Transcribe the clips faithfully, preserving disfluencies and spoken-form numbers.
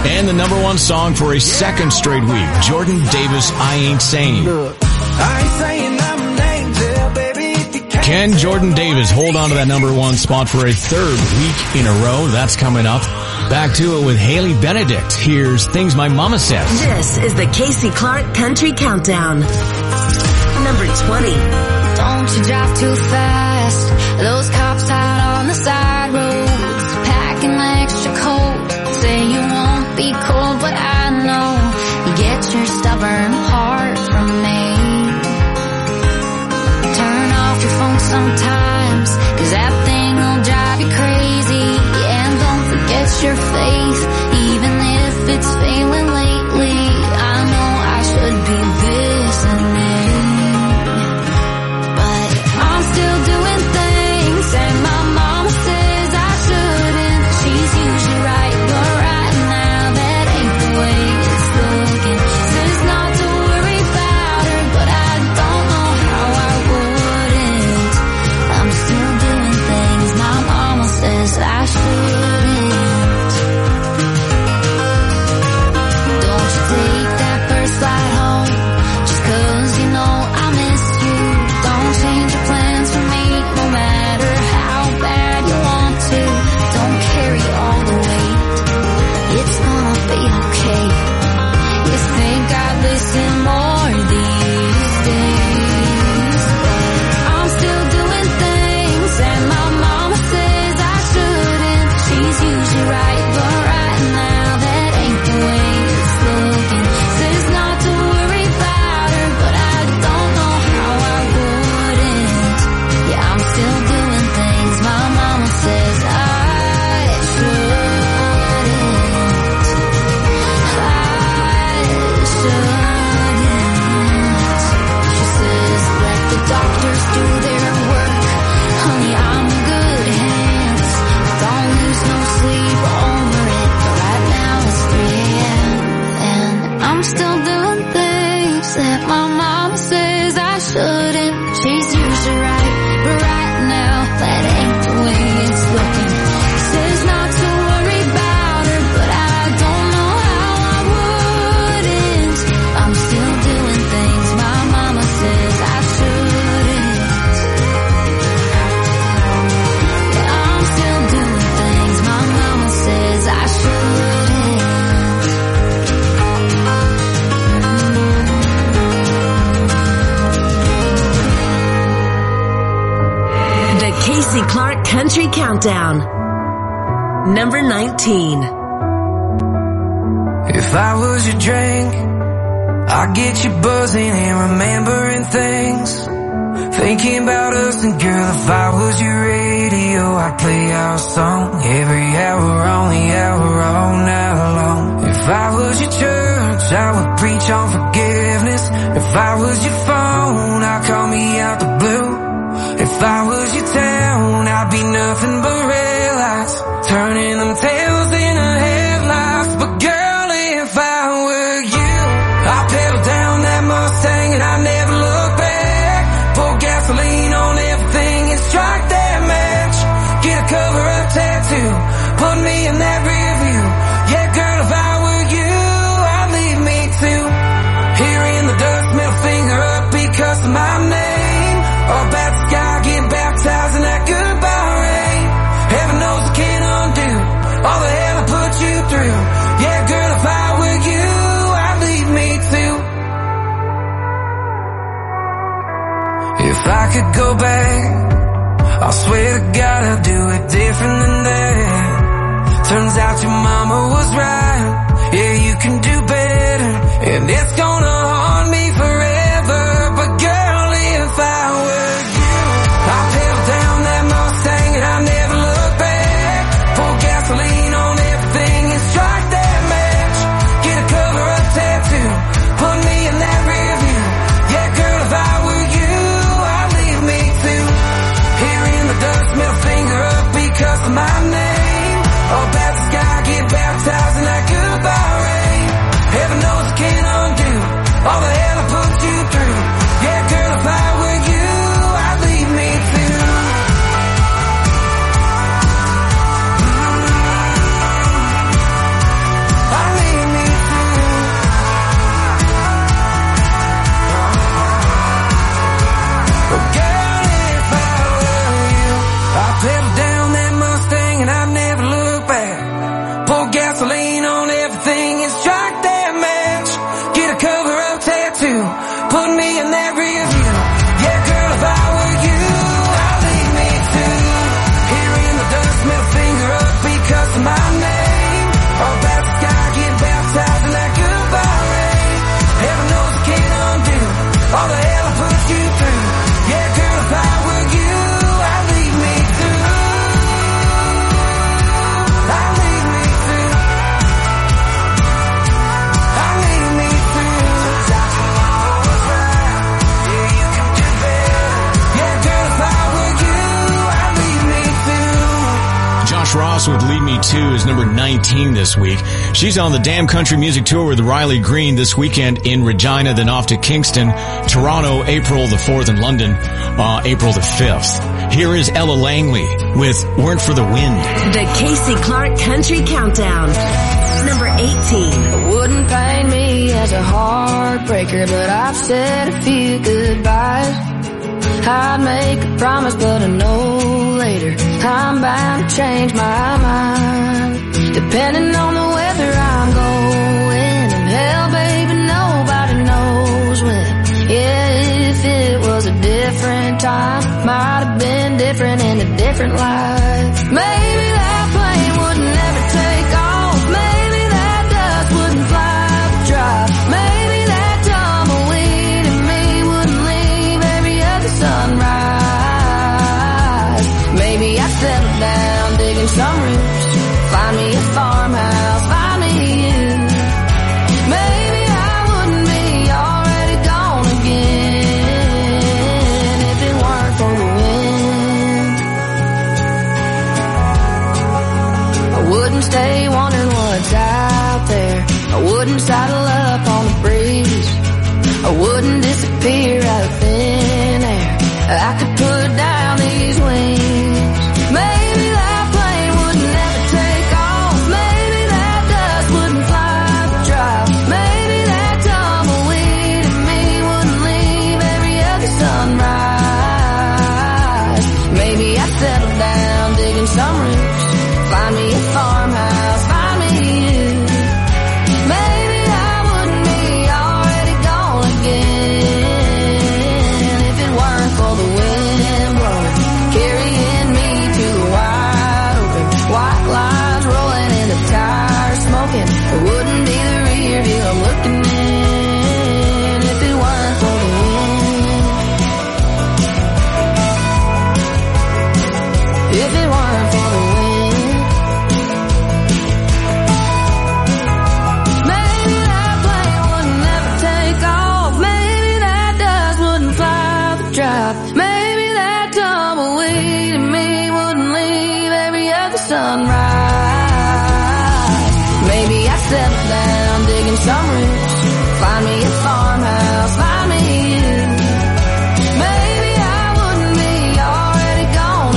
And the number one song for a second straight week, Jordan Davis, I Ain't Saying. Look, I ain't saying I'm an angel, baby. If you can't Can Jordan Davis hold on to that number one spot for a third week in a row? That's coming up. Back to it with Haley Benedict. Here's Things My Mama Says. This is the Casey Clark Country Countdown. Number twenty. Don't you drive too fast. Those cops out on the side roads, packing extra coat. Say you won't be cold, but I know you get your stubborn heart from me. Turn off your phone sometimes, cause that thing will drive you crazy. Yeah, and don't forget your faith, even if it's failing lately. I know I should be listening, but I'm still doing things and my mama says I shouldn't. She's usually right, but right now that ain't the way it's looking. Says not to worry about her, but I don't know how I wouldn't. I'm still doing things my mama says I shouldn't. Don't you take that first flight home just cause you know I miss you. Don't change your plans for me, no matter how bad you want to. Don't carry all the weight, it's gonna be okay. You think I'd listen more these days, but I'm still doing things and my mama says I shouldn't. She's usually right, but right now that ain't the way it's looking. Says not to worry about her, but I don't know how I wouldn't. Yeah, I'm still doing things my mama says I shouldn't. I shouldn't. She says let the doctors do their work. Honey, I'm in good hands. Don't lose no sleep over it, but right now it's three a.m. and I'm still doing things that my mama says I shouldn't. She's usually right, but right now that ain't the way it's looking. Says not to worry about her, but I don't know how I wouldn't. I'm still doing things my mama says I shouldn't. Yeah, I'm still doing things my mama says I shouldn't. The Casey Clark Country Countdown. Number nineteen. If I was your drink, I'd get you buzzing and remembering things. Thinking about us, and girl, if I was your radio, I'd play our song every hour on the hour all night long. If I was your church, I would preach on forgiveness. If I was your phone, I'd call me out the blue. If I was your town, I'd be nothing but red lights, turning them tails into headlights. But girl, if I were you, I'd pedal down that Mustang and I'd never look back. Pour gasoline on everything and strike that match. Get a cover-up tattoo, put me in that rear view. Yeah, girl, if I were you, I'd leave me too. Here in the dust, middle finger up because of my name. Or about the sky, get baptized in that goodbye rain. Heaven knows I can't undo all the hell I put you through. Yeah, girl, if I were you, I'd leave me too. If I could go back, I swear to God I'd do it different than that. Turns out your mama was right. Yeah, you can do better, and it's gonna haunt me forever. But girl, if I were you, I'd pedal down that Mustang and I'd never look back. Pour gasoline on everything and strike that match. Get a cover-up tattoo, put me in that rear view. Yeah, girl, if I were you, I'd leave me too. Here in the dust, middle finger up because of my name. Or about the sky, get baptized in that goodbye rain. Heaven knows I can't undo all seventy-two is number nineteen this week. She's on the Damn Country Music Tour with Riley Green this weekend in Regina, then off to Kingston, Toronto, April the fourth, and London, uh, April the fifth. Here is Ella Langley with Weren't for the Wind. The Casey Clark Country Countdown. Number eighteen. It wouldn't pain me as a heartbreaker, but I've said a few goodbyes. I'd make a promise, but I know later I'm bound to change my mind. Depending on the weather I'm going, and hell, baby, nobody knows when. Yeah, if it was a different time, might have been different in a different life. Maybe that plane would never take off. Maybe that dust wouldn't fly the drive. Maybe that tumbleweed in me wouldn't leave every other sunrise. Maybe I settle down digging some roots, find me a farmhouse, find me you. Maybe I wouldn't be already gone again if it weren't for the wind. I wouldn't stay wondering what's out there. I wouldn't saddle up on the breeze. I wouldn't disappear out of thin air. I could put down these wings. Maybe that plane would never take off. Maybe that dust wouldn't fly the drive. Maybe that tumbleweed in me wouldn't leave every other sunrise. Maybe I settle down digging some roots, find me a farmhouse, find me you. Maybe I wouldn't be already gone again if it weren't for the wind blowing, carrying me to the wide open. White lines rolling in the tires smoking. It wouldn't be the rear view I'm looking in if it weren't for the wind. If it weren't for the wind. Maybe that plane would never take off. Maybe that dust wouldn't fly the drive. Maybe that tumbleweed in me wouldn't leave every other sunrise. Maybe I settle down digging some roots, find me a farmhouse, find me you. Maybe I wouldn't be already gone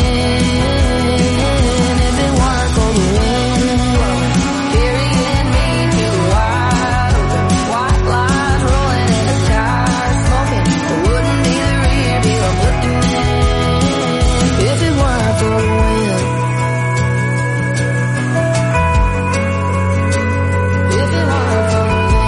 again if it weren't for the wind blowing, carrying me to the wide open. White lines rolling in the tires smoking. It wouldn't be the rear view I'm looking in if it weren't for the wind. If it weren't for the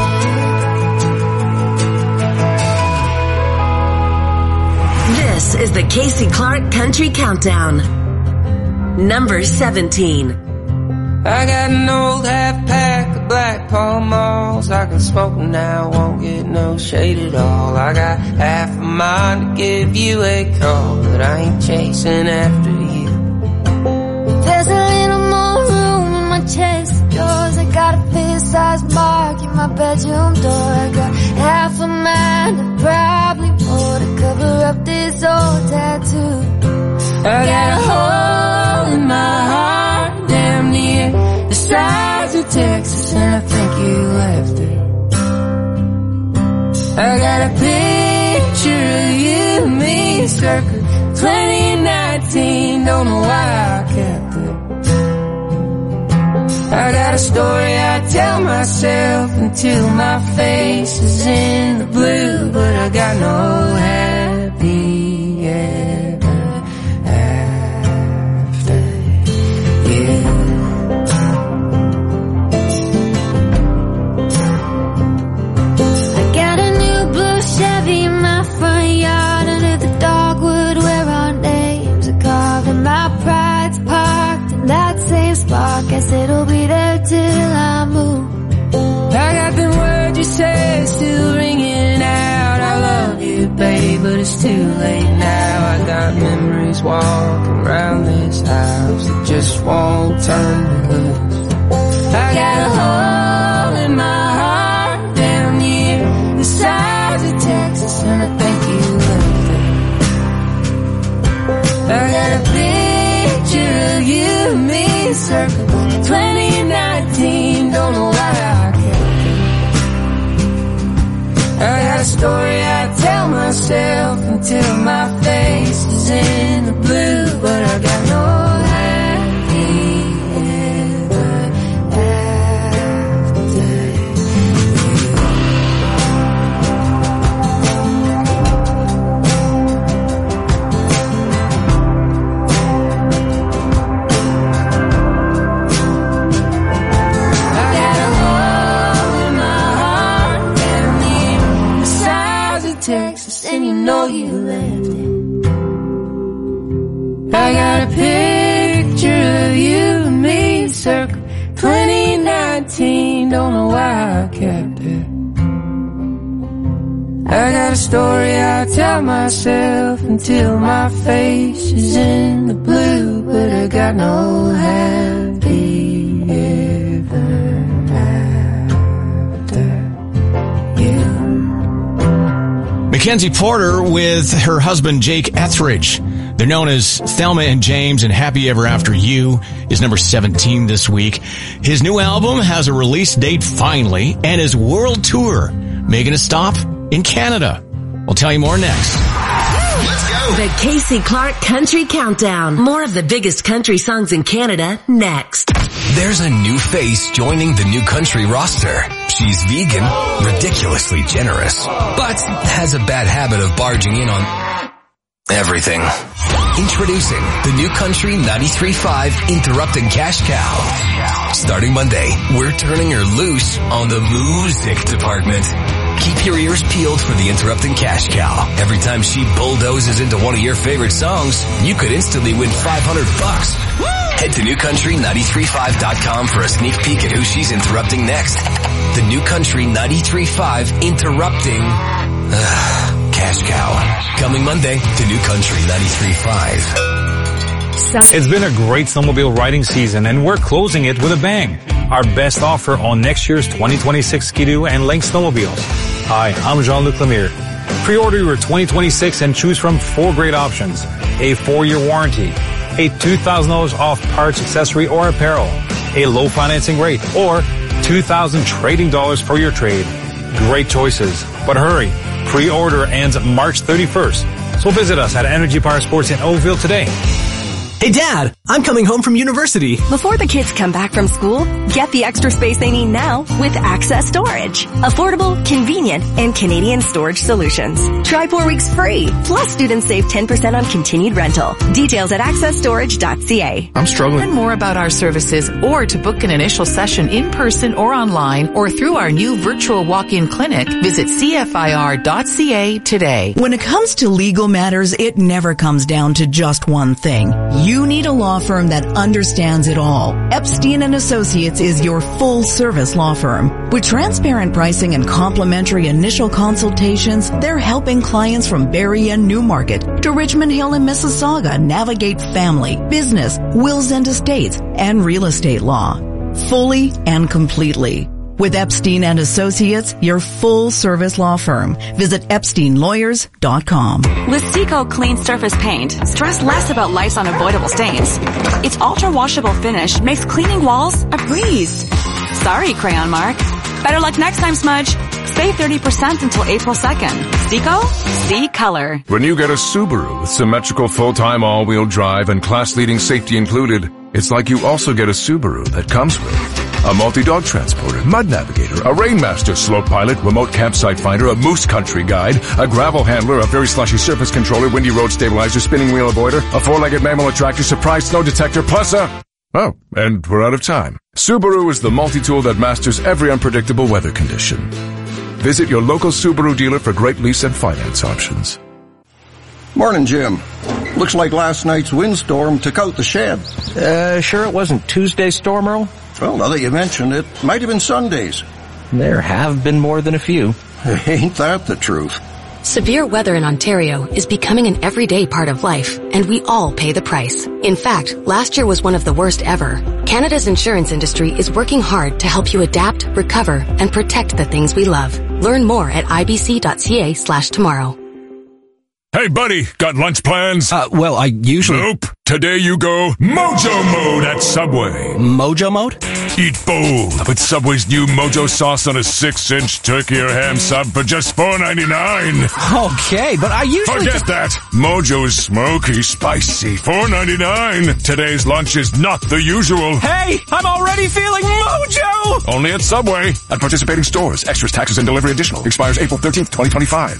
wind. This is the Casey Clark Country Countdown. Number seventeen. I got an old half pack of Black Pall Malls. I can smoke now, won't get no shade at all. I got half a mind to give you a call, but I ain't chasing after you. There's a little more room in my chest of drawers. I got a fist-sized mark in my bedroom door. I got half a mind and probably more to cover up this old tattoo. I got a hole in my heart, damn near the size of Texas, and I think you left it. I got a picture of you and me circa twenty nineteen, don't know why I kept it. I got a story I tell myself until my face is in the blue, but I got no happy ever after you. I got a new blue Chevy in my front yard under the dogwood where our names are carved, and my pride's parked in that same spot. Guess it'll be there till I move. I got them words you say still ringing out. I love you, babe, but it's too late now. I got memories walking around this house that just won't turn to loose. I got a hole in my heart down near the size of Texas, and I think you left it. I got a picture of you and me circling story I tell myself until my face is in the blue, but I got no Texas, and you know you left it. I got a picture of you and me, circa twenty nineteen, don't know why I kept it. I got a story I tell myself until my face is in the blue, but I got no happy ever after you. Mackenzie Porter with her husband Jake Etheridge. They're known as Thelma and James, and Happy Ever After You is number seventeen this week. His new album has a release date finally, and his world tour making a stop in Canada. We'll tell you more next. Let's go! The Casey Clark Country Countdown. More of the biggest country songs in Canada next. There's a new face joining the New Country roster. She's vegan, ridiculously generous, but has a bad habit of barging in on everything. Introducing the New Country ninety-three point five Interrupted Cash Cow. Starting Monday, we're turning her loose on the music department. Keep your ears peeled for the Interrupting Cash Cow. Every time she bulldozes into one of your favorite songs, you could instantly win five hundred bucks. Head to new country nine three five dot com for a sneak peek at who she's interrupting next. The New Country ninety-three point five Interrupting uh, Cash Cow. Coming Monday to New Country ninety-three point five. It's been a great snowmobile riding season, and we're closing it with a bang. Our best offer on next year's twenty twenty-six Ski-Doo and Lynx snowmobiles. Hi, I'm Jean-Luc Lemire. Pre-order your twenty twenty-six and choose from four great options. A four-year warranty, a two thousand dollars off parts, accessory, or apparel, a low financing rate, or two thousand trading dollars for your trade. Great choices. But hurry, pre-order ends March thirty-first. So visit us at Energy Power Sports in Oakville today. Hey Dad, I'm coming home from university. Before the kids come back from school, get the extra space they need now with Access Storage. Affordable, convenient, and Canadian storage solutions. Try four weeks free. Plus students save ten percent on continued rental. Details at access storage dot c a. I'm struggling. Learn more about our services or to book an initial session in person or online or through our new virtual walk-in clinic, visit c f i r dot c a today. When it comes to legal matters, it never comes down to just one thing. You need a law firm that understands it all. Epstein and Associates is your full-service law firm. With transparent pricing and complimentary initial consultations, they're helping clients from Barrie and Newmarket to Richmond Hill and Mississauga navigate family, business, wills and estates, and real estate law. Fully and completely. With Epstein and Associates, your full-service law firm. Visit epstein lawyers dot com. With Seco Clean Surface Paint, stress less about life's unavoidable stains. Its ultra-washable finish makes cleaning walls a breeze. Sorry, Crayon Mark. Better luck next time, Smudge. Save thirty percent until April second. Seco? See color. When you get a Subaru with symmetrical full-time all-wheel drive and class-leading safety included, it's like you also get a Subaru that comes with a multi-dog transporter, mud navigator, a Rainmaster slope pilot, remote campsite finder, a moose country guide, a gravel handler, a very slushy surface controller, windy road stabilizer, spinning wheel avoider, a four-legged mammal attractor, surprise snow detector, plus a... Oh, and we're out of time. Subaru is the multi-tool that masters every unpredictable weather condition. Visit your local Subaru dealer for great lease and finance options. Morning, Jim. Looks like last night's windstorm took out the shed. Uh, sure it wasn't Tuesday's storm, Earl? Well, now that you mention it, might have been Sunday's. There have been more than a few. Ain't that the truth? Severe weather in Ontario is becoming an everyday part of life, and we all pay the price. In fact, last year was one of the worst ever. Canada's insurance industry is working hard to help you adapt, recover, and protect the things we love. Learn more at i b c dot c a slash tomorrow. Hey, buddy, got lunch plans? Uh, well, I usually... Nope. Today you go Mojo Mode at Subway. Mojo Mode? Eat bold with Subway's new Mojo sauce on a six-inch turkey or ham sub for just four ninety-nine. Okay, but I usually... Forget just... that. Mojo is smoky, spicy, four ninety-nine. Today's lunch is not the usual. Hey, I'm already feeling Mojo! Only at Subway. At participating stores. Extras, taxes, and delivery additional. Expires April thirteenth, twenty twenty-five.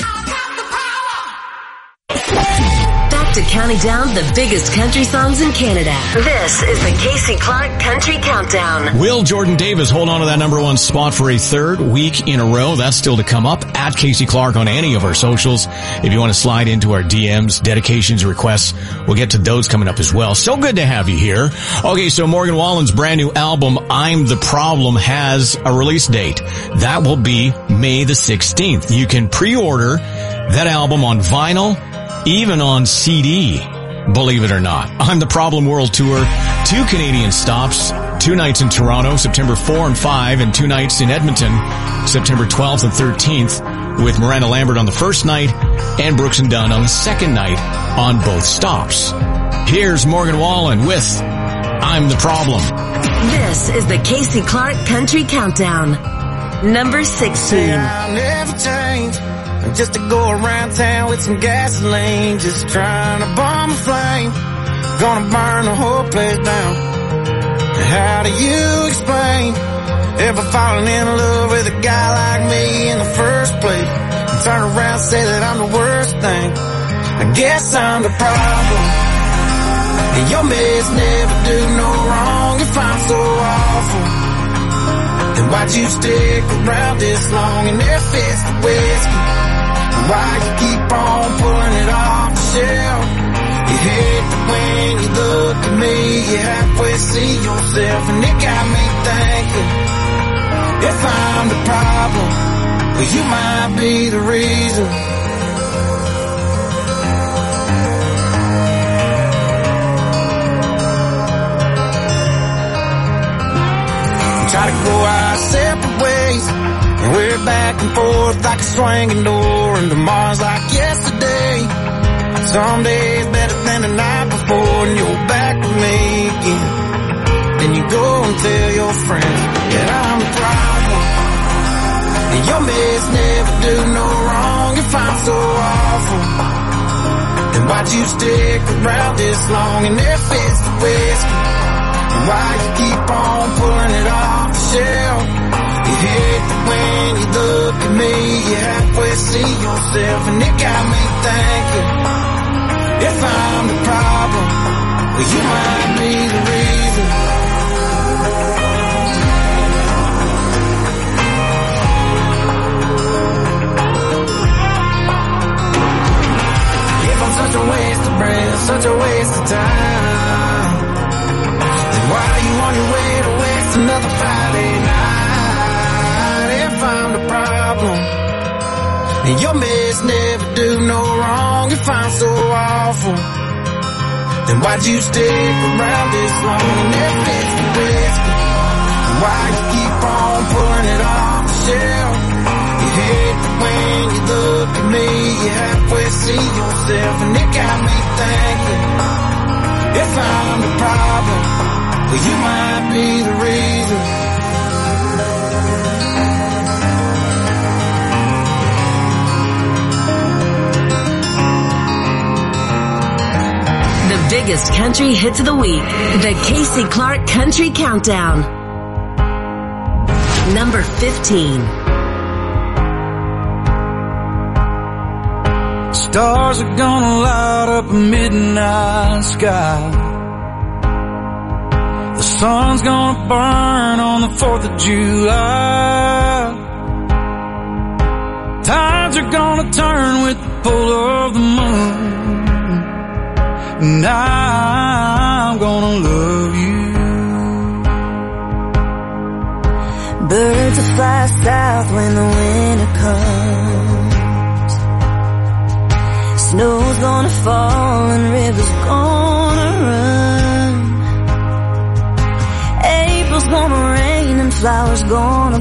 Back to counting down the biggest country songs in Canada. This is the Casey Clark Country Countdown. Will Jordan Davis hold on to that number one spot for a third week in a row? That's still to come up at Casey Clark on any of our socials. If you want to slide into our D Ms, dedications, requests, we'll get to those coming up as well. So good to have you here. Okay, so Morgan Wallen's brand new album, I'm the Problem, has a release date. That will be May the sixteenth. You can pre-order that album on vinyl, even on C D, believe it or not. I'm the Problem World Tour, two Canadian stops, two nights in Toronto, September fourth and fifth, and two nights in Edmonton, September twelfth and thirteenth, with Miranda Lambert on the first night and Brooks and Dunn on the second night on both stops. Here's Morgan Wallen with I'm the Problem. This is the Casey Clark Country Countdown. Number sixteen. I'll never change. Just to go around town with some gasoline, just trying to bomb a flame, gonna burn the whole place down. How do you explain ever falling in love with a guy like me in the first place, and turn around and say that I'm the worst thing? I guess I'm the problem, and your mess never do no wrong. If I'm so awful, then why'd you stick around this long? And if it's the whiskey, why you keep on pulling it off the shelf? You hate that when you look at me, you halfway see yourself, and it got me thinking, if I'm the problem, well, you might be the reason. Try to go our separate ways, and we're back and forth like a swinging door, and tomorrow's like yesterday. Some days better than the night before, and you're back with me again. Then you go and tell your friends that I'm the problem, and your mess never do no wrong. If I'm so awful, then why'd you stick around this long? And if it's the whiskey, why you keep on pulling it off the shelf? You hate that when you look at me, you halfway see yourself, and it got me thinking, if I'm the problem, well, you might be the reason. If I'm such a waste of breath, such a waste of time, then why are you on your way to waste another Friday night? If I'm the problem, and your mess never do no wrong. If I'm so awful, then why'd you stick around this long? And if it's the whiskey, why you keep on pulling it off the shelf? You hate that when you look at me, you halfway see yourself, and it got me thinking, if I'm the problem, well, you might be the reason. The biggest country hits of the week. The Casey Clark Country Countdown. Number fifteen. Stars are gonna light up a midnight sky. The sun's gonna burn on the fourth of July. Tides are gonna turn with the pull of the moon, and I'm gonna love you. Birds will fly south when the winter comes. Snow's gonna fall and rivers gonna run. April's gonna rain and flowers gonna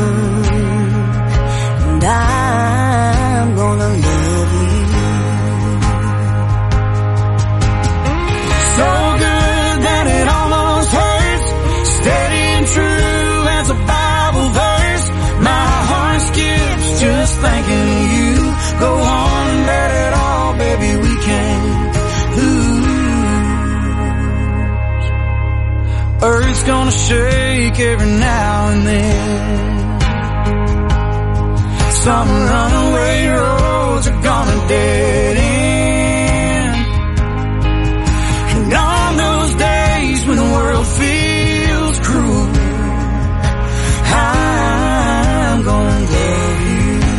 bloom, and I'm gonna love you. gonna shake every now and then. Some runaway roads are gonna dead end. And on those days when the world feels cruel, I'm gonna love you.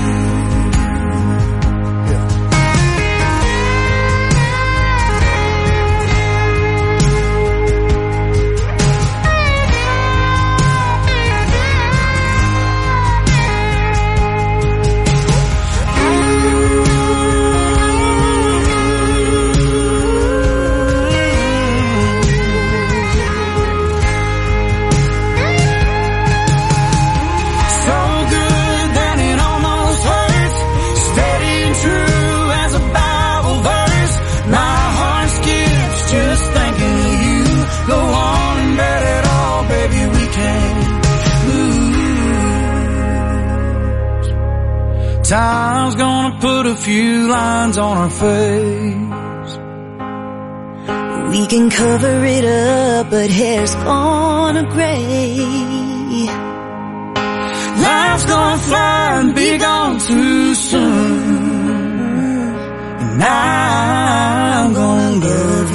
Time's gonna put a few lines on our face. We can cover it up, but hair's gonna gray. Life's gonna fly and be gone too soon. And I'm gonna love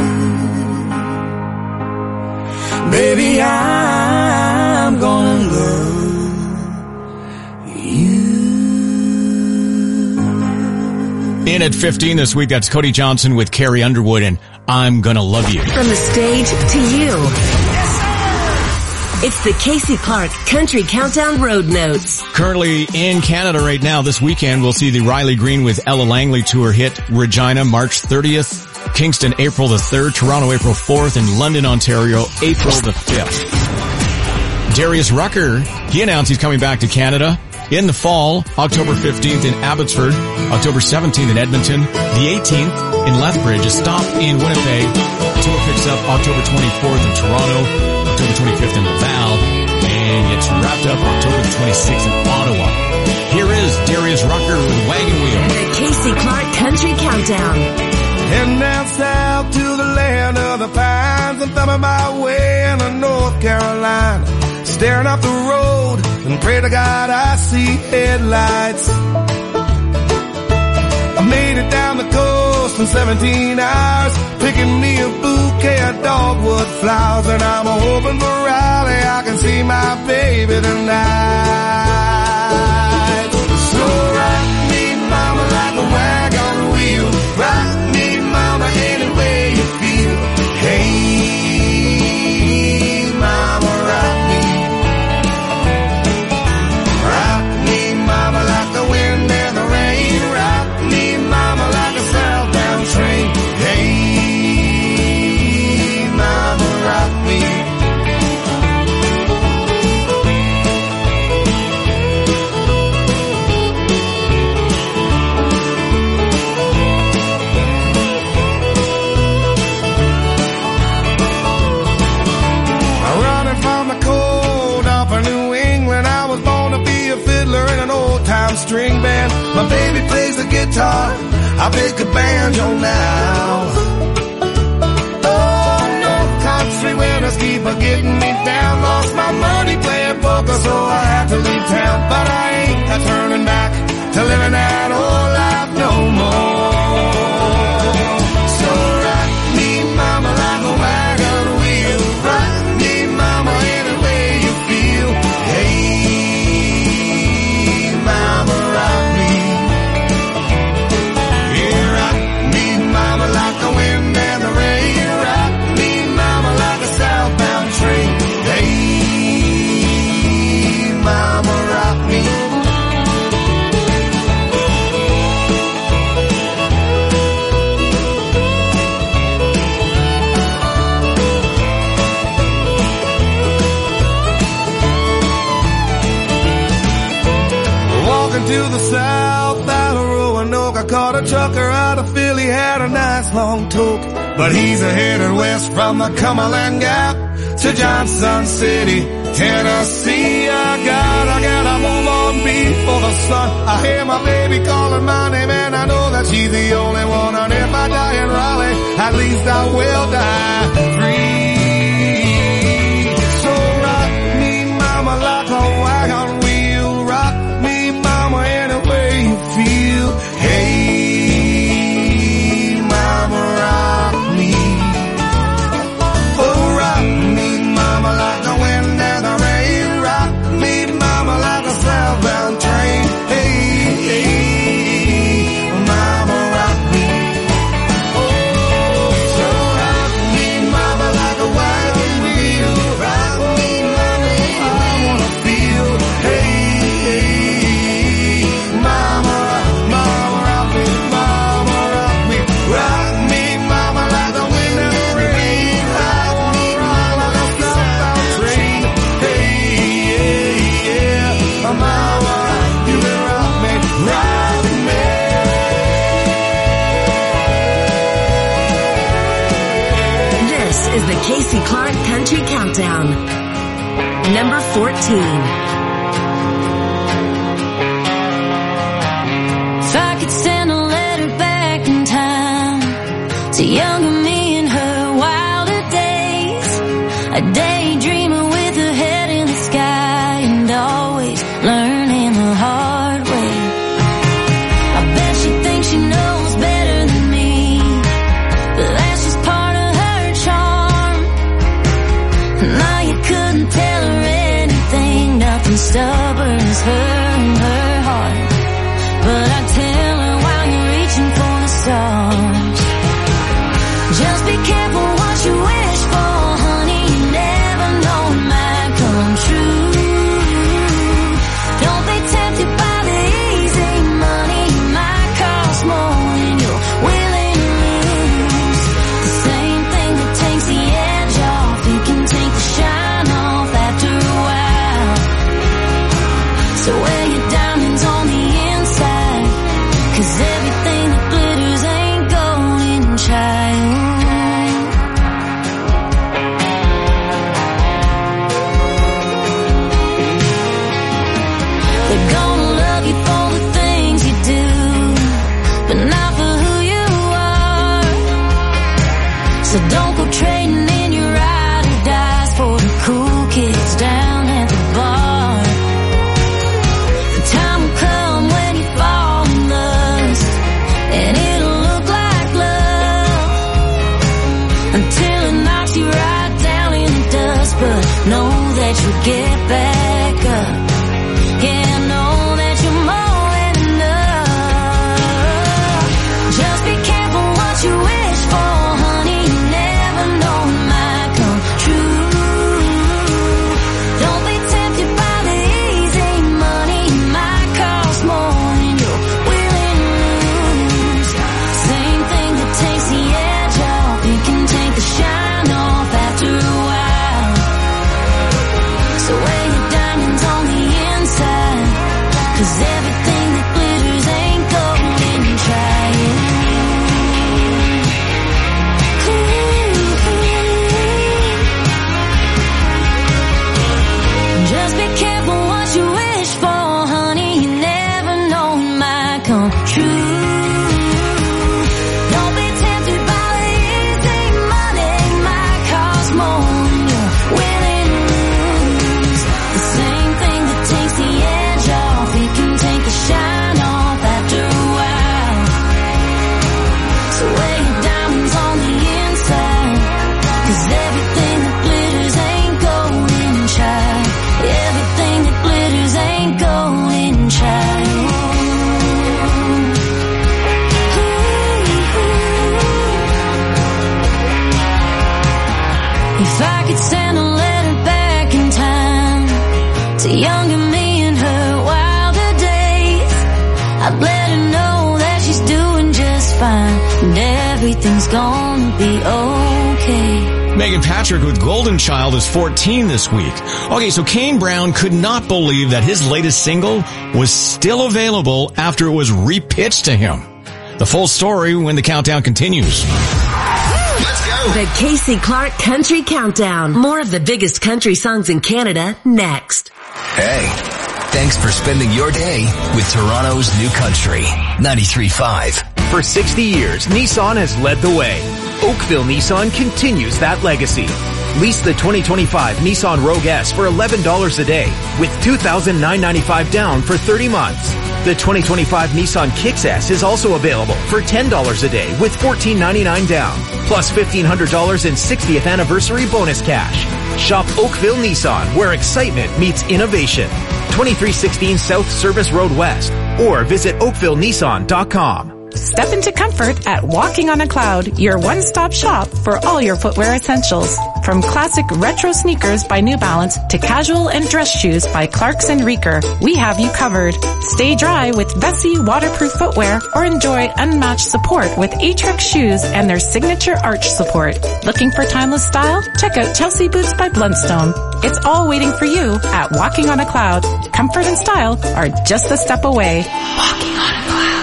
you. Baby, I'm gonna love In at fifteen this week, that's Cody Johnson with Carrie Underwood and I'm Gonna Love You. From the stage to you. It's the Casey Clark Country Countdown Road Notes. Currently in Canada right now, this weekend, we'll see the Riley Green with Ella Langley tour hit Regina March thirtieth, Kingston April the third, Toronto April fourth, and London, Ontario April the fifth. Darius Rucker, he announced he's coming back to Canada in the fall, October fifteenth in Abbotsford, October seventeenth in Edmonton, the eighteenth in Lethbridge, a stop in Winnipeg. The tour picks up October twenty-fourth in Toronto, October twenty-fifth in Laval, and gets wrapped up October twenty-sixth in Ottawa. Here is Darius Rucker with Wagon Wheel. The Casey Clark Country Countdown. Heading down south to the land of the pines. I'm thumbing my way into North Carolina, staring up the road and pray to God I see headlights. I made it down the coast in seventeen hours, picking me a bouquet of dogwood flowers, and I'm hoping for Raleigh I can see my baby tonight. So rock me, mama, like a wagon wheel. Rock me, mama, any way you feel. Hey, mama, rock me. Rock me, mama, like the wind and the rain. Rock me, mama, like a southbound train. Hey, mama, rock me. Running from the cold off of New England, I was born to be a fiddler in an old-time string band. My baby plays the guitar, I pick a banjo now. Oh, no country winners keep a getting me down. Lost my money playing poker, so I had to leave town. But I ain't a turning back to living that old life no more. So rock me, mama, like a wagon wheel. Rock me, mama, any way you feel. Hey, mama, rock me. Yeah, rock me, mama, like the wind and the rain. Rock me, mama, like a southbound train. Hey, mama, rock me. Walking to the south out of Roanoke, I caught a trucker out of Philly, had a nice long toke. But he's a headed west from the Cumberland Gap to Johnson City, Tennessee. I gotta, gotta move on before the sun. I hear my baby calling my name and I know that she's the only one. And if I die in Raleigh, at least I will die free. number fourteen. If I could send a letter back in time to younger me in her wilder days, a daydreamer with her head in the sky and always learning the hard way. I bet she thinks she knows better than me, but that's just part of her charm. Now you couldn't tell her anything, nothing stubborn as her and her heart. But I tell her while you're reaching for the stars, just be careful what you wish for, honey. You never know it might come true. Don't be tempted by the easy money. It might cost more than you're willing to lose. The same thing that takes the edge off, it can take the shine off after a while. So wear your diamonds on the inside, 'cause everything that glitters ain't golden, child. They're gonna love you for the things you do, but not for who you are. So don't go trading in your ride or dies for the cool kids down at the bar. The time will come when you fall in lust, and it'll look like love until it knocks you right down in the dust. But know that you'll get back up. Yeah, know that you're more than enough. Just be careful what you wish for, honey. You never know it might come true. Don't be tempted by the easy money. It might cost more than you're willing to lose. Same thing that takes the edge off, it can take the shine off after a while. So wear your diamonds on the inside, 'cause everything that glitters ain't golden, child. Just be careful what you wish for, honey. You never know it might come true. Don't be tempted by the easy money. It might cost more than you're willing to lose. The same thing that takes the edge off, it can take the shine off after a while. So wear your diamonds on the inside, 'cause everything that glitters ain't golden, child. Everything that glitters ain't golden, child. If I could send a letter back in time to younger me in her wilder days, I'd let her know that she's doing just fine and everything's gonna be okay. Megan Patrick with Golden Child is fourteen this week. Okay, so Kane Brown could not believe that his latest single was still available after it was repitched to him. The full story when the countdown continues. The Casey Clark Country Countdown. More of the biggest country songs in Canada next. Hey, thanks for spending your day with Toronto's New Country, ninety-three point five. For sixty years, Nissan has led the way. Oakville Nissan continues that legacy. Lease the twenty twenty-five Nissan Rogue S for eleven dollars a day with two thousand nine hundred ninety-five dollars down for thirty months. The twenty twenty-five Nissan Kicks S is also available for ten dollars a day with fourteen ninety-nine down, plus fifteen hundred dollars in sixtieth anniversary bonus cash. Shop Oakville Nissan, where excitement meets innovation. twenty-three sixteen South Service Road West, or visit oakville nissan dot com. Step into comfort at Walking on a Cloud, your one-stop shop for all your footwear essentials. From classic retro sneakers by New Balance to casual and dress shoes by Clarks and Reeker, we have you covered. Stay dry with Vessi waterproof footwear or enjoy unmatched support with Atrix shoes and their signature arch support. Looking for timeless style? Check out Chelsea Boots by Blundstone. It's all waiting for you at Walking on a Cloud. Comfort and style are just a step away. Walking on a Cloud.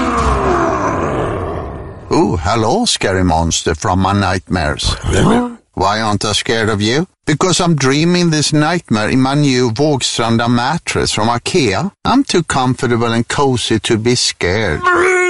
Oh, hello, scary monster from my nightmares. Why aren't I scared of you? Because I'm dreaming this nightmare in my new Vågstranda mattress from IKEA. I'm too comfortable and cozy to be scared.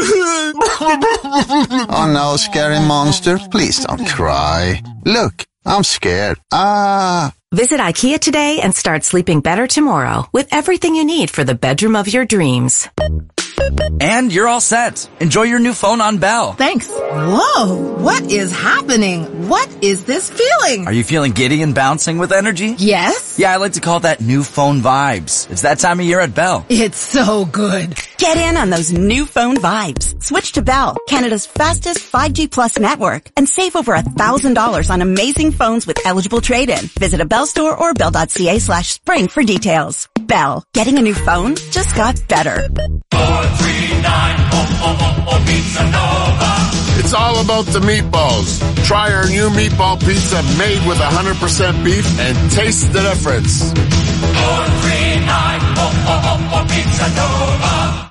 Oh no, scary monster, please don't cry. Look, I'm scared. Ah. Visit IKEA today and start sleeping better tomorrow with everything you need for the bedroom of your dreams. And you're all set. Enjoy your new phone on Bell. Thanks. Whoa, what is happening? What is this feeling? Are you feeling giddy and bouncing with energy? Yes. Yeah, I like to call that new phone vibes. It's that time of year at Bell. It's so good. Get in on those new phone vibes. Switch to Bell, Canada's fastest five G plus network, and save over one thousand dollars on amazing phones with eligible trade-in. Visit a Bell store or bell.ca slash spring for details. Bell, getting a new phone just got better. four three nine, oh, oh, oh, oh, Pizza Nova. It's all about the meatballs. Try our new meatball pizza made with one hundred percent beef and taste the difference. four three nine, oh, oh, oh, oh, Pizza Nova.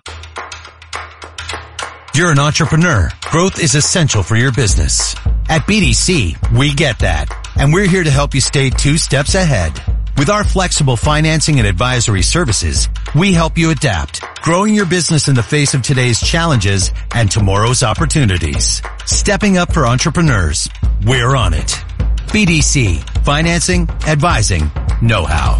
You're an entrepreneur. Growth is essential for your business. At B D C, we get that. And we're here to help you stay two steps ahead. With our flexible financing and advisory services, we help you adapt, growing your business in the face of today's challenges and tomorrow's opportunities. Stepping up for entrepreneurs. We're on it. B D C. Financing, advising, know-how.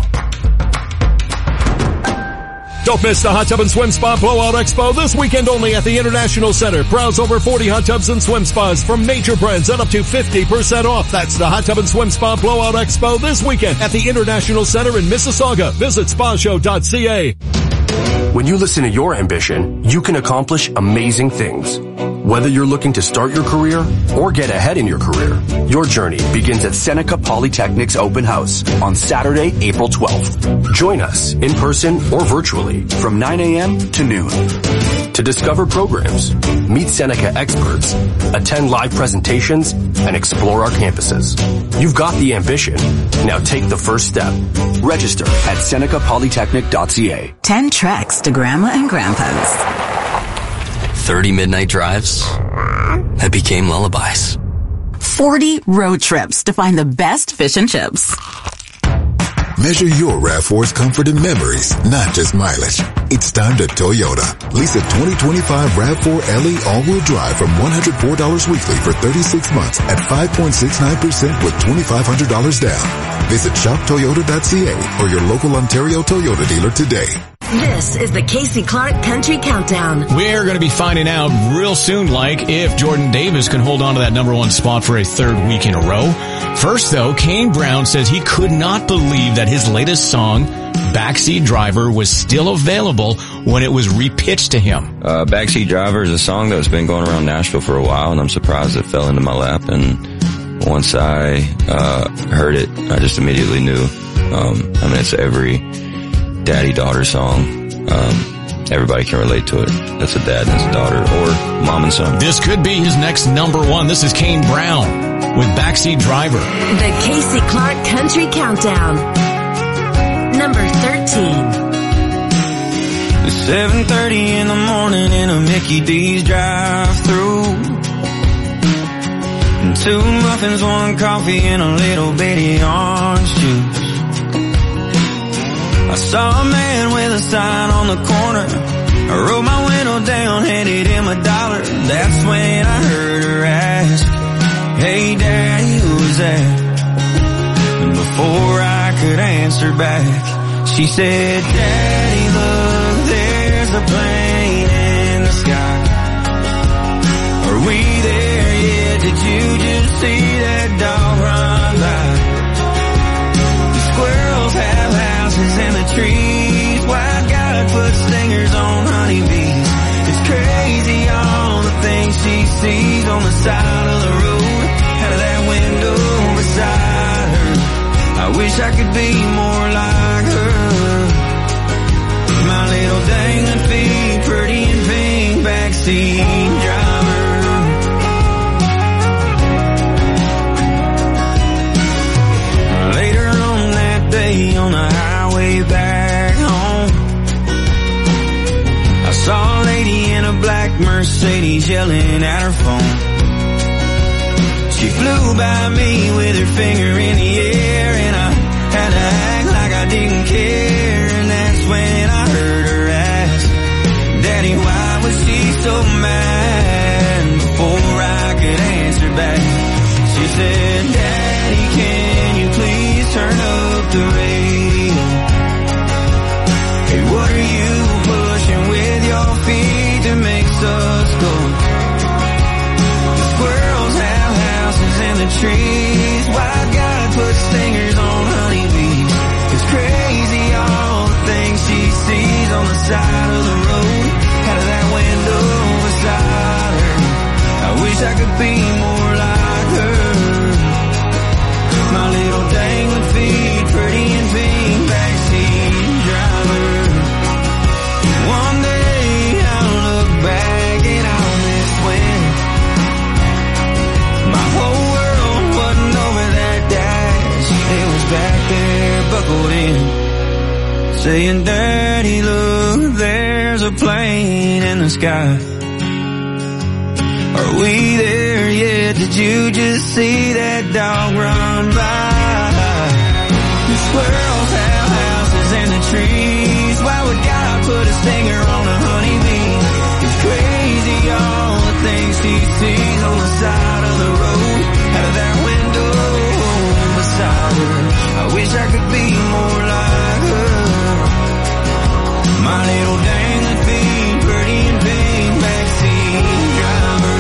Don't miss the Hot Tub and Swim Spa Blowout Expo this weekend only at the International Center. Browse over forty hot tubs and swim spas from major brands at up to fifty percent off. That's the Hot Tub and Swim Spa Blowout Expo this weekend at the International Center in Mississauga. Visit spa show dot c a. When you listen to your ambition, you can accomplish amazing things. Whether you're looking to start your career or get ahead in your career, your journey begins at Seneca Polytechnic's open house on Saturday, April twelfth. Join us in person or virtually from nine a.m. to noon. To discover programs, meet Seneca experts, attend live presentations, and explore our campuses. You've got the ambition. Now take the first step. Register at seneca polytechnic dot c a. Ten treks to Grandma and Grandpa's. thirty midnight drives that became lullabies. forty road trips to find the best fish and chips. Measure your RAV four's comfort and memories, not just mileage. It's time to Toyota. Lease a twenty twenty-five RAV four L E all-wheel drive from one hundred four dollars weekly for thirty-six months at five point six nine percent with twenty-five hundred dollars down. Visit shop toyota dot c a or your local Ontario Toyota dealer today. This is the Casey Clark Country Countdown. We're going to be finding out real soon, like, if Jordan Davis can hold on to that number one spot for a third week in a row. First, though, Kane Brown says he could not believe that his latest song, Backseat Driver, was still available when it was repitched to him. Uh, Backseat Driver is a song that's been going around Nashville for a while, and I'm surprised it fell into my lap. And once I uh heard it, I just immediately knew. Um, I mean, it's every daddy-daughter song. Um, everybody can relate to it. That's a dad and his daughter, or mom and son. This could be his next number one. This is Kane Brown with Backseat Driver. The Casey Clark Country Countdown. Number thirteen. It's seven thirty in the morning in a Mickey D's drive-thru. And two muffins, one coffee, and a little bitty orange juice. I saw a man with a sign on the corner. I rolled my window down, handed him a dollar. That's when I heard her ask, "Hey Daddy, who's that?" And before I could answer back, she said, "Daddy, look, there's a plane in the sky. Are we there yet? Did you just see that dog run by? The squirrels have houses in the trees. White God put stingers on honeybees. It's crazy all the things she sees on the side of the road, out of that window beside her. I wish I could be more like her. My little dangling feet, pretty and pink, backseat driver." Later on that day on the highway back home, I saw a lady in a black Mercedes yelling at her phone. She flew by me with her finger in the air, and I had to act like I didn't care. And that's when I heard her ask, Daddy, why was she so mad? Before I could answer back, she said, Daddy, can you please turn up the radio? Hey, what are you pushing with your feet that makes us go? The squirrels have houses in the trees. Why God put stingers on honeybees? It's crazy all the things she sees on the side of the road, out of that window beside her. I wish I could be more like her. My little dangling feet, pretty and pink, backseat driver. One day I'll look back and I'll miss when my whole world wasn't over that dash. It was back there, buckled in, saying, Daddy, look, there's a plane in the sky. Are we there yet? Did you just see that dog run by? The squirrels have houses in the trees. Why would God put a stinger on a honeybee? It's crazy all the things she sees on the side of the road, out of that window beside her. I wish I could be more like her. My little dangling feet, pretty and pink, backseat driver.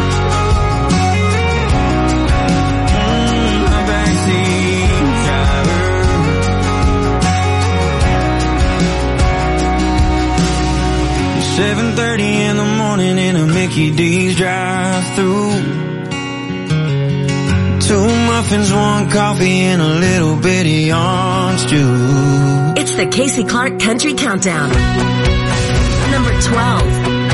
Mm, my backseat driver. seven thirty in the morning in a Mickey D's drive-through. Two muffins, one coffee, and a little bitty orange juice. It's the Casey Clark Country Countdown. Number twelve.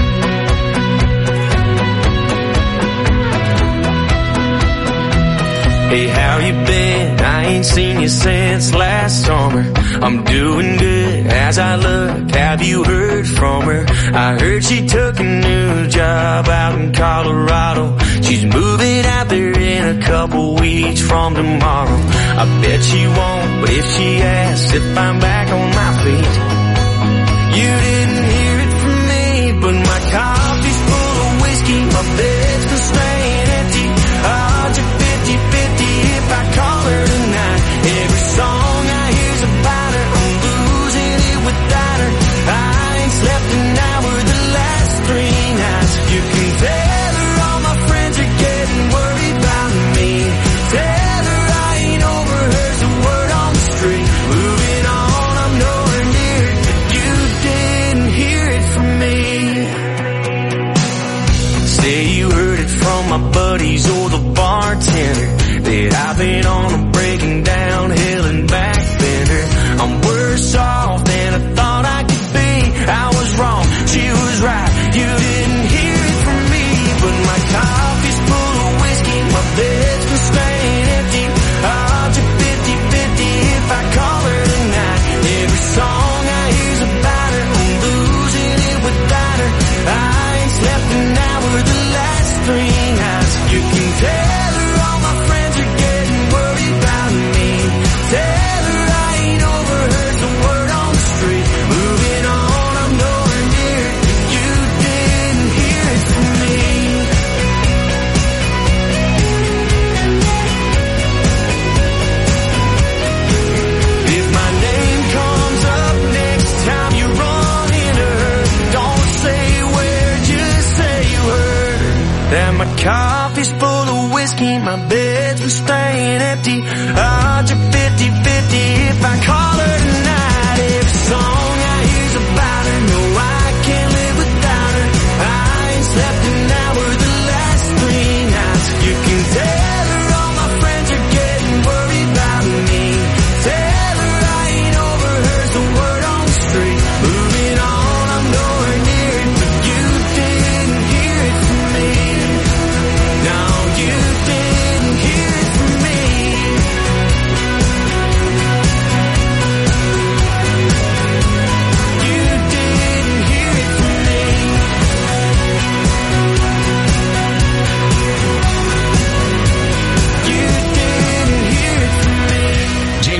Hey, how you been? I ain't seen you since last summer. I'm doing good as I look. Have you heard from her? I heard she took a new job out in Colorado. She's moving out there in a couple weeks from tomorrow. I bet she won't, but if she asks if I'm back on my feet, you didn't hear it from me, but my coffee's full of whiskey, my bed's been staying empty. Odds are fifty-fifty if I call her tonight. Every song I hear's about her, I'm losing it without her. I ain't slept an hour the last three nights. You can tell her all my friends are getting worried about me. Tell her I ain't overheard the word on the street. Moving on, I'm nowhere near it, but you didn't hear it from me. Say you heard it from my buddies or the bartender, that I've been on a breaking down hill and back bender. I'm worse off than I thought I could be. I was wrong, she was right. You didn't hear it from me, but my coffee's full of whiskey, my bed's been staying empty. Odds are fifty-fifty if I call her tonight. Every song I hear's about her, I'm losing it without her. I ain't slept an hour the last three nights. You can tell her all my friends are getting worried about me. Tell her I ain't overheard the word on the street. Moving on, I'm nowhere near it, but you didn't hear it from me. If my name comes up next time you run into her, don't say where, just say you heard that my coffee's full of whiskey, my bed's been staying empty. Odds are fifty-fifty if I call her tonight. Every song I hear's about her, no, I can't live without her. I ain't slept an hour the last three nights. You can tell her all my friends are getting worried about me. Tell her I ain't overheard the word on the street. Moving on, I'm nowhere near it, but you didn't hear it from me. No, you didn't hear it from me.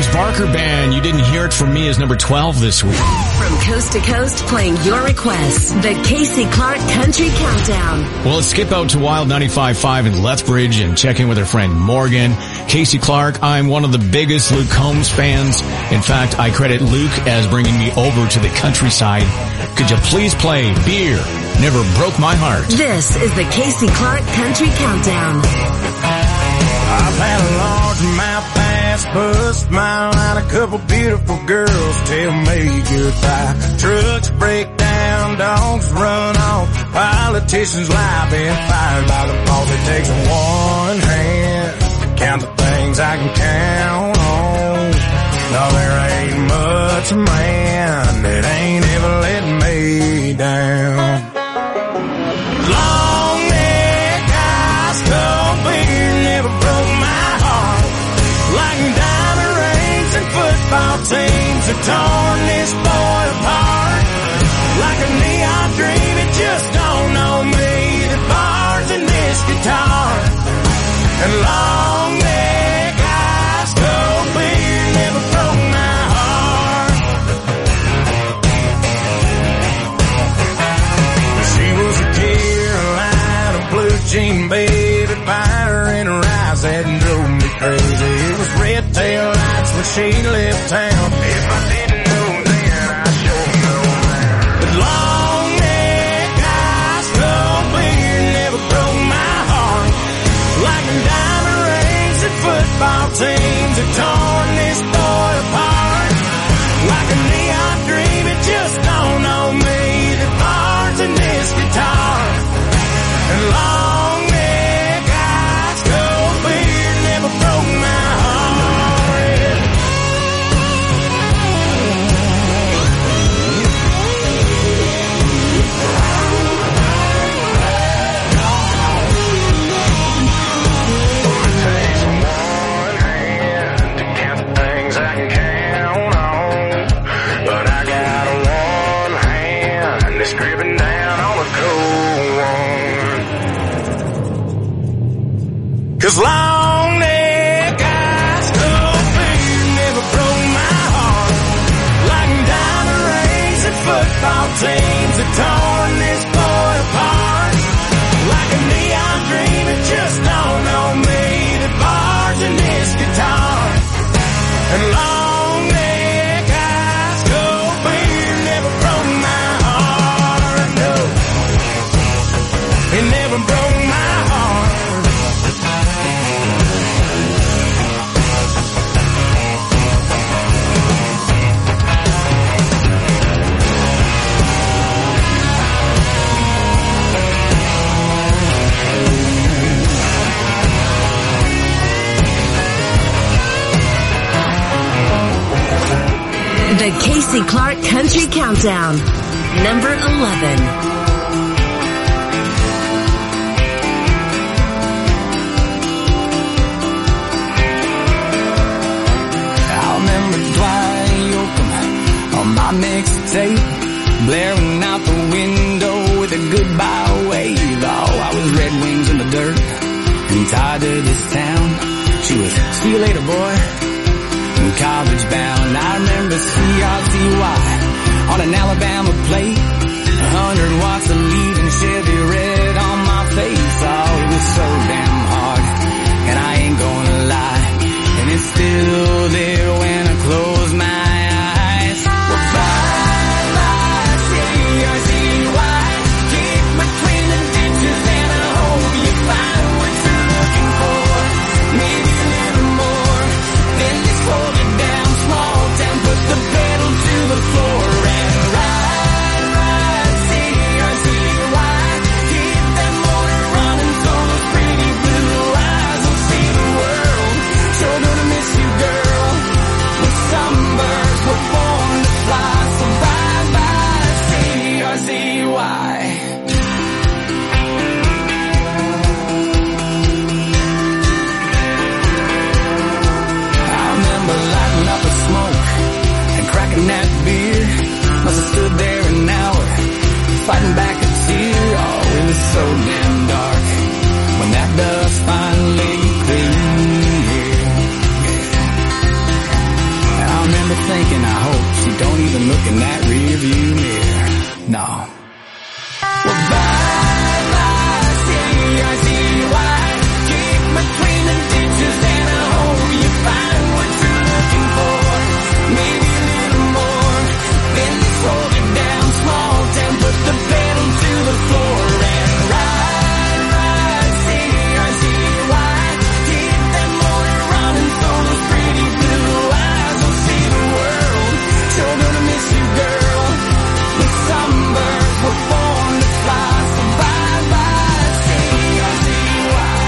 James Barker Band, You Didn't Hear It From Me, is number twelve this week. From coast to coast, playing your requests. The Casey Clark Country Countdown. Well, let's skip out to Wild ninety-five point five in Lethbridge and check in with our friend Morgan. Casey Clark, I'm one of the biggest Luke Combs fans. In fact, I credit Luke as bringing me over to the countryside. Could you please play Beer Never Broke My Heart? This is the Casey Clark Country Countdown. I've had a largemouth pass, bust, smile, and a couple beautiful girls tell me goodbye. Trucks break down, dogs run off, politicians lie, been fired by the boss. It takes one hand to count the things I can count on. No, there ain't much man that ain't ever let me down. Long neck, ice cold beer never broke my heart. Like diamond rings and football teams have torn this boy apart. Like a neon dream, it just don't know me. The bars in this guitar. And long neck, ice cold beer never broke my heart. She was a Carolina blue jean baby, fire in her eyes that drove me crazy. It was red tail lights when she left town. If I didn't know then, I sure know now. But long neck, ice cold beer never broke my heart. Like diamond rings and football teams have torn this boy apart. Like a neon dream, it just don't know me. The bars in this guitar. And long neck, ice cold beer never broke my heart. It takes one hand to count the things I can count on. But I got one hand that's gripping down on a cold one. Cause long neck, ice cold beer never broke my heart. Like diamond rings and football teams have torn this boy apart. Like a neon dream, it just don't know me. The bars in this guitar. And long neck, ice cold beer never broke my heart. No, it never broke my heart. The Casey Clark Country Countdown. Number eleven. I remember Dwight Yoakam on my mixtape, blaring out the window with a goodbye wave. Oh, I was Red Wings in the dirt and tied to this town. She was, see you later, boy. College bound, I remember C R T Y on an Alabama plate, a hundred watts of lead and Chevy red on my face. Oh, it was so damn hard, and I ain't gonna lie, and it's still there when I close my eyes. Well, bye bye C R T Y, kick between the ditches, and I hope you find what you're looking for. Maybe a little more than this hold it down, small town, put the pedal to the floor and ride, ride. thinking, I hope she don't even look in that rear view mirror. No. Well, bye, bye, see, I see why. Kick between the ditches and I hope you find what you're looking for. Maybe a little more. Then you slow it down, small town, put the pedal to the floor and ride, ride, see, I see why. Keep that motor running for those pretty blue eyes. We'll see the world. Sure gonna miss you, girl. The sunbirds were born to fly, so bye bye, see, I see why.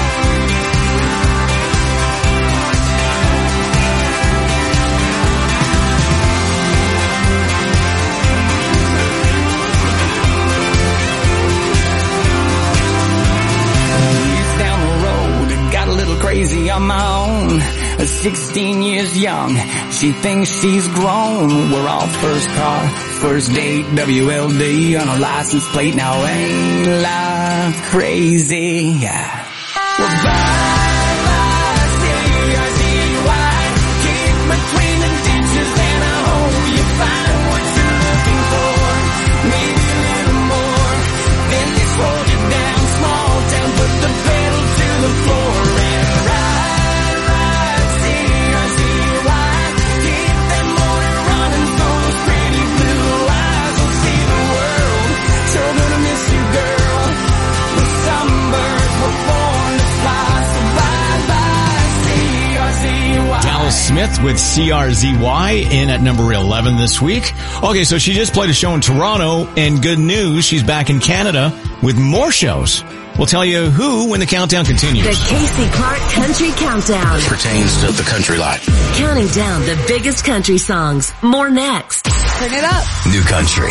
Years down the road, got a little crazy on my own. sixteen years young, she thinks she's grown. We're all first car, first date, W L D on a license plate. Now ain't life crazy? Yeah. Well, bye, bye, see, I see why. Kick between the ditches and I hope you find what you're looking for. Maybe a little more. Then you slow it down, small town, put the pedal to the floor and ride, ride, see, I see why. Keep that motor running for those pretty blue eyes. We'll see the world. Sure gonna miss you, girl. The sunbirds were born to fly, so bye bye, see, I see why. Dallas Smith with C R Z Y in at number eleven this week. Okay, so she just played a show in Toronto, and good news, she's back in Canada with more shows. We'll tell you who when the countdown continues. The Casey Clark Country Countdown. Pertains to the country life. Counting down the biggest country songs. More next. Turn it up. New Country.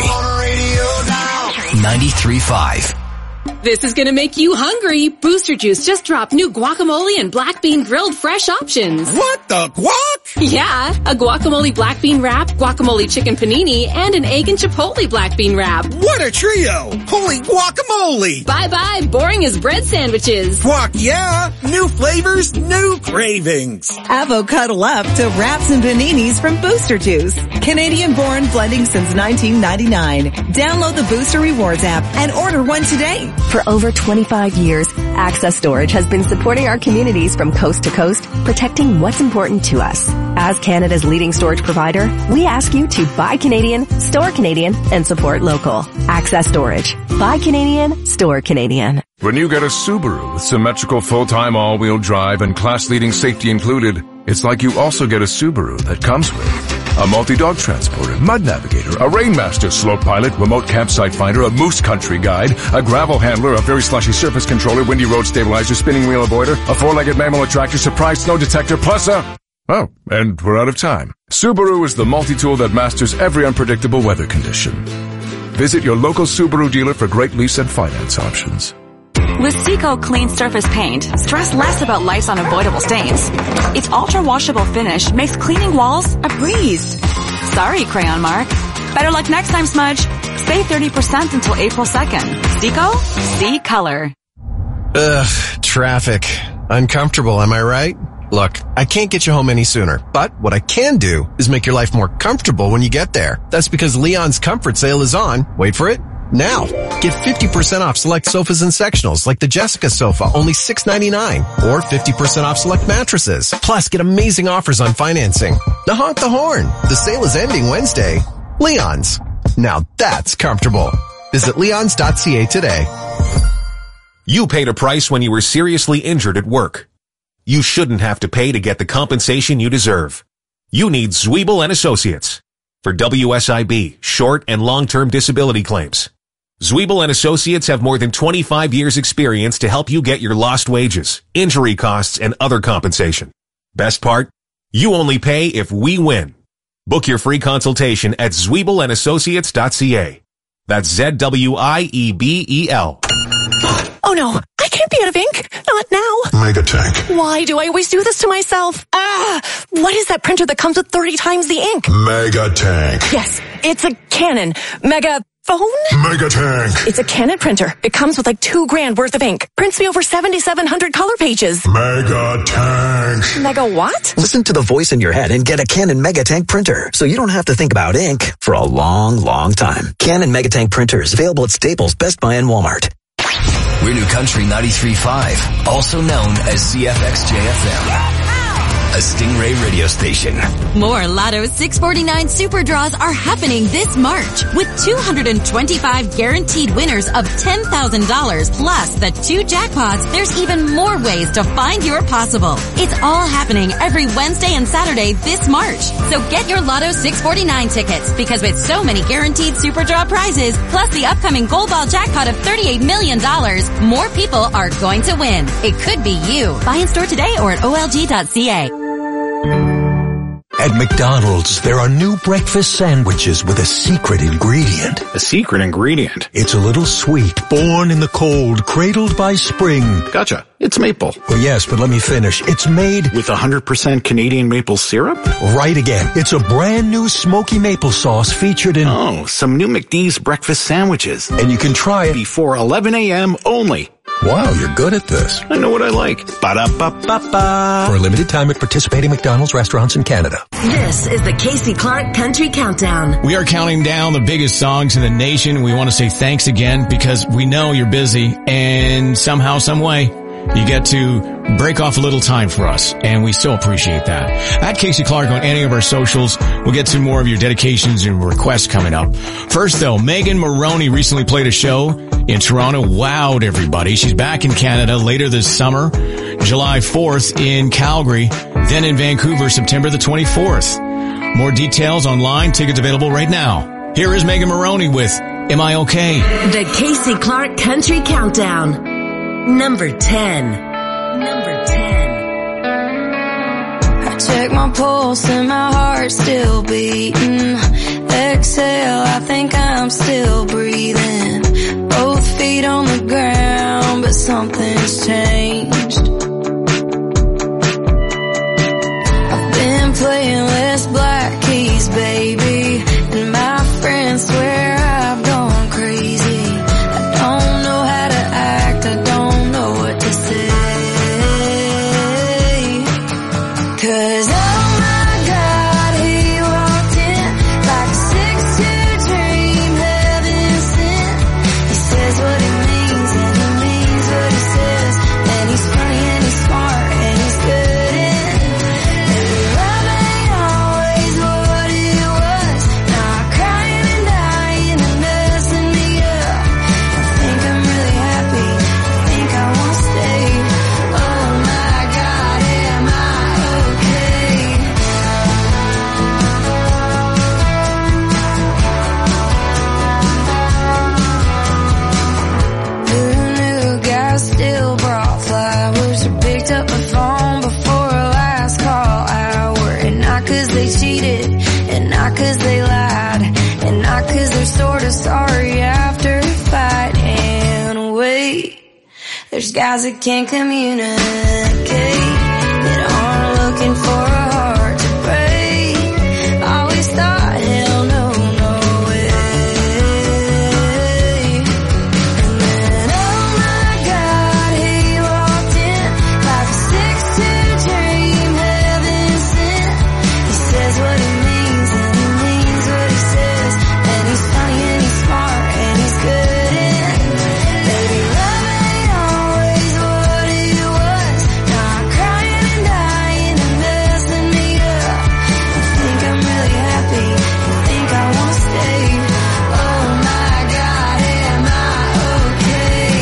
ninety-three point five. This is gonna make you hungry. Booster Juice just dropped new guacamole and black bean grilled fresh options. What the guac? Yeah, a guacamole black bean wrap, guacamole chicken panini, and an egg and chipotle black bean wrap. What a trio! Holy guacamole! Bye-bye, boring as bread sandwiches. Guac, yeah! New flavors, new cravings. Avocado up to wraps and paninis from Booster Juice. Canadian-born blending since nineteen ninety-nine. Download the Booster Rewards app and order one today. For over twenty-five years, Access Storage has been supporting our communities from coast to coast, protecting what's important to us. As Canada's leading storage provider, we ask you to buy Canadian, store Canadian, and support local. Access Storage. Buy Canadian, store Canadian. When you get a Subaru with symmetrical full-time all-wheel drive and class-leading safety included, it's like you also get a Subaru that comes with a multi-dog transporter, mud navigator, a Rainmaster slope pilot, remote campsite finder, a moose country guide, a gravel handler, a very slushy surface controller, windy road stabilizer, spinning wheel avoider, a four-legged mammal attractor, surprise snow detector, plus a... Oh, and we're out of time. Subaru is the multi-tool that masters every unpredictable weather condition. Visit your local Subaru dealer for great lease and finance options. With Seco Clean Surface Paint, stress less about life's unavoidable stains. Its ultra-washable finish makes cleaning walls a breeze. Sorry, Crayon Mark. Better luck next time, Smudge. Save thirty percent until April second. Seco? See color. Ugh, traffic. Uncomfortable, am I right? Look, I can't get you home any sooner, but what I can do is make your life more comfortable when you get there. That's because Leon's Comfort Sale is on. Wait for it. Now, get fifty percent off select sofas and sectionals like the Jessica sofa, only six ninety-nine, or fifty percent off select mattresses. Plus, get amazing offers on financing. Now honk the horn. The sale is ending Wednesday. Leon's. Now that's comfortable. Visit leons dot c a today. You paid a price when you were seriously injured at work. You shouldn't have to pay to get the compensation you deserve. You need Zwiebel and Associates for W S I B, short and long-term disability claims. Zwiebel and Associates have more than twenty-five years experience to help you get your lost wages, injury costs, and other compensation. Best part? You only pay if we win. Book your free consultation at zwiebel and associates dot c a. That's Z W I E B E L. Oh no, I can't be out of ink. Not now. Megatank. Why do I always do this to myself? Ah, what is that printer that comes with thirty times the ink? Megatank. Yes, it's a Canon. Mega phone? Megatank. It's a Canon printer. It comes with like two grand worth of ink. Prints me over seventy-seven hundred color pages. Megatank. Mega what? Listen to the voice in your head and get a Canon Megatank printer, so you don't have to think about ink for a long, long time. Canon Megatank printers available at Staples, Best Buy, and Walmart. We're New Country ninety-three point five, also known as C F X J F M. A Stingray radio station. More Lotto six forty-nine Super Draws are happening this March with two hundred twenty-five guaranteed winners of ten thousand dollars plus the two jackpots. There's even more ways to find your possible. It's all happening every Wednesday and Saturday this March. So get your Lotto six forty-nine tickets because with so many guaranteed Super Draw prizes plus the upcoming Gold Ball jackpot of thirty-eight million dollars, more people are going to win. It could be you. Buy in store today or at O L G dot C A. At McDonald's, there are new breakfast sandwiches with a secret ingredient. A secret ingredient? It's a little sweet, born in the cold, cradled by spring. Gotcha. It's maple. Well, yes, but let me finish. It's made with one hundred percent Canadian maple syrup? Right again. It's a brand new smoky maple sauce featured in... Oh, some new McD's breakfast sandwiches. And you can try it before eleven a.m. only. Wow, you're good at this. I know what I like. Ba-da-ba-ba-ba. For a limited time at participating McDonald's restaurants in Canada. This is the Casey Clark Country Countdown. We are counting down the biggest songs in the nation. We want to say thanks again because we know you're busy and somehow, some way, you get to break off a little time for us, and we so appreciate that. At Casey Clark on any of our socials. We'll get to more of your dedications and requests coming up. First, though, Megan Moroney recently played a show in Toronto. Wowed everybody. She's back in Canada later this summer, July fourth in Calgary, then in Vancouver, September the twenty-fourth. More details online. Tickets available right now. Here is Megan Moroney with Am I Okay? The Casey Clark Country Countdown. Number ten. Number ten. I check my pulse and my heart's still beating. Exhale, I think I'm still breathing. Both feet on the ground, but something's changed. I've been playing less black keys, baby, and my friends swear I've gone crazy. I don't know how to act, I don't know what to say. Cause oh my God, he walked in like a six two dream, heaven sent. He says what he means and he means what he says. And he's funny and he's smart and he's good in. And love ain't always what it was. Now I'm crying and dying and messing me up. I think I'm really happy, I think I want to stay. Oh my God, am I okay? Who knew guys still brought flowers or picked up the phone before a last call hour? And not cause they cheated, and not cause they lied, and not cause they're sorta sorry after a fight. And wait, there's guys that can't communicate, that aren't looking for a heart to break. Always thought, hell no, no way. And then, oh my God, he walked in like a six two dream, heaven sent. He says what he means and he means what he says. And he's funny and he's smart and he's good in. Baby, love ain't always what it was. Now I'm crying and dying and messing me up. I think I'm really happy, I think I want to stay. Oh my God, am I okay?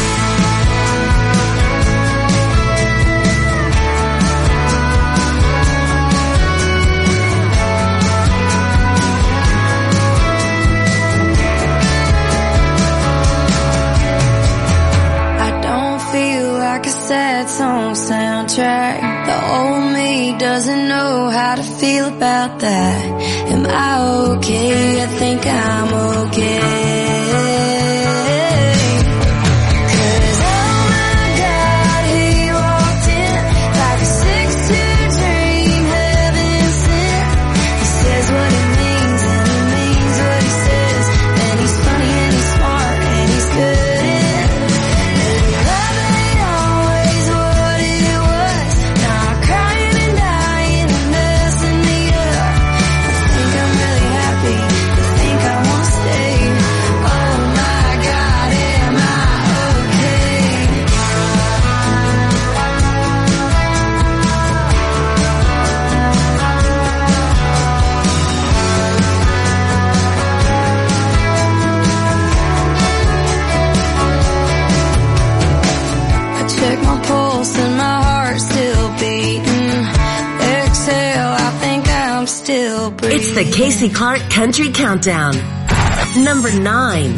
I don't feel like a sad song soundtrack. The old me doesn't know how to feel about that. Am I okay? I think I'm okay. Cause oh my God, he walked in like a six two dream, heaven sent. He says what he means and he means what he says. And he's funny It's the Casey Clark Country Countdown. Number nine.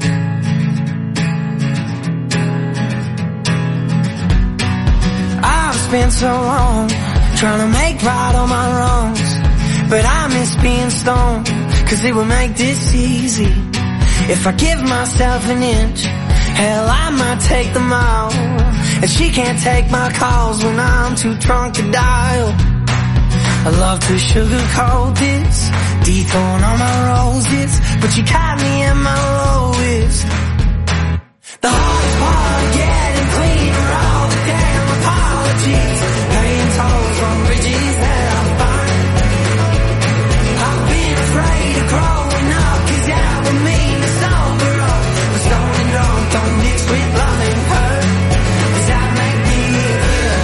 I've spent so long trying to make right all my wrongs, but I miss being stoned, cause it would make this easy. If I give myself an inch, hell, I might take them all. And she can't take my calls when I'm too drunk to dial. I love to sugarcoat this, dethorn all my roses, but you caught me in my lowest. The hardest part of getting clean are all the damn apologies, paying tolls on bridges that I find. I've been afraid of growing up, cause that would mean to sober up. But stone and drunk don't mix with love and hurt. Does that make me clear?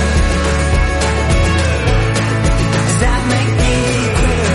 Does that make me clear?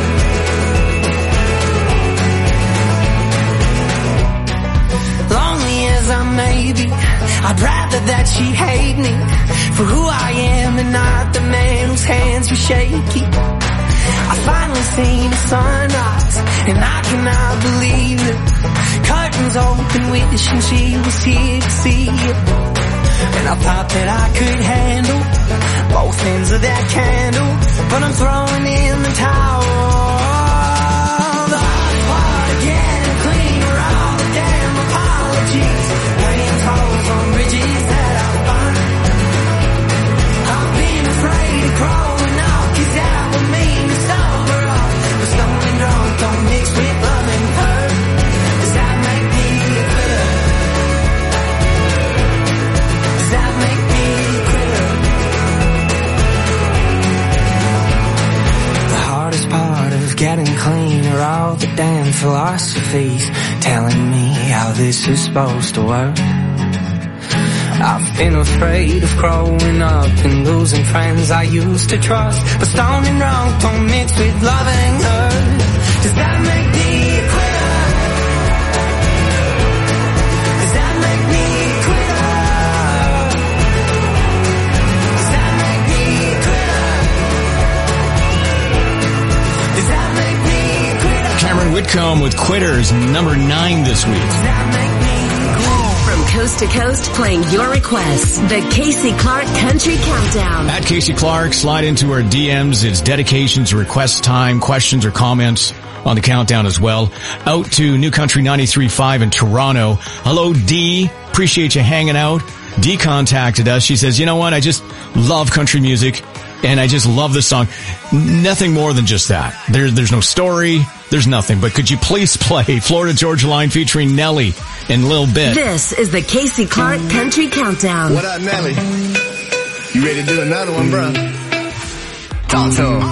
Lonely as I may be, I'd rather that she hate me for who I am and not the man whose hands were shaky. I finally seen the sunrise and I cannot believe it. Curtains open, wishing she was here to see it. And I thought that I could handle both ends of that candle, but I'm throwing in the towel. The hardest part of getting clean are all the damn apologies, paying tolls on bridges that I find. I've been afraid of growing up, cause that would mean to sober up. But stone and drunk don't mix with love and hurt. Does that make me clear? Does that make me clear? The hardest part of getting clean are all the damn philosophies telling me how this is supposed to work. I've been afraid of growing up and losing friends I used to trust, but stone and drunk don't mix with love and hurt. Does that make me quitter? Does that make me quitter? Does that make me quitter? Does that make me quitter? Cameron Whitcomb with Quitters, number nine this week. Does that make me From coast to coast, playing your requests. The Casey Clark Country Countdown. At Casey Clark, slide into our D Ms. It's dedications, request time, questions or comments on the countdown as well. Out to New Country ninety-three point five in Toronto. Hello, D. Appreciate you hanging out. D contacted us. She says, you know what? I just love country music and I just love this song. Nothing more than just that. There, there's no story. There's nothing. But could you please play Florida Georgia Line featuring Nelly in Lil Bit? This is the Casey Clark Country Countdown. What up, Nelly? You ready to do another one, bro? Talk to him.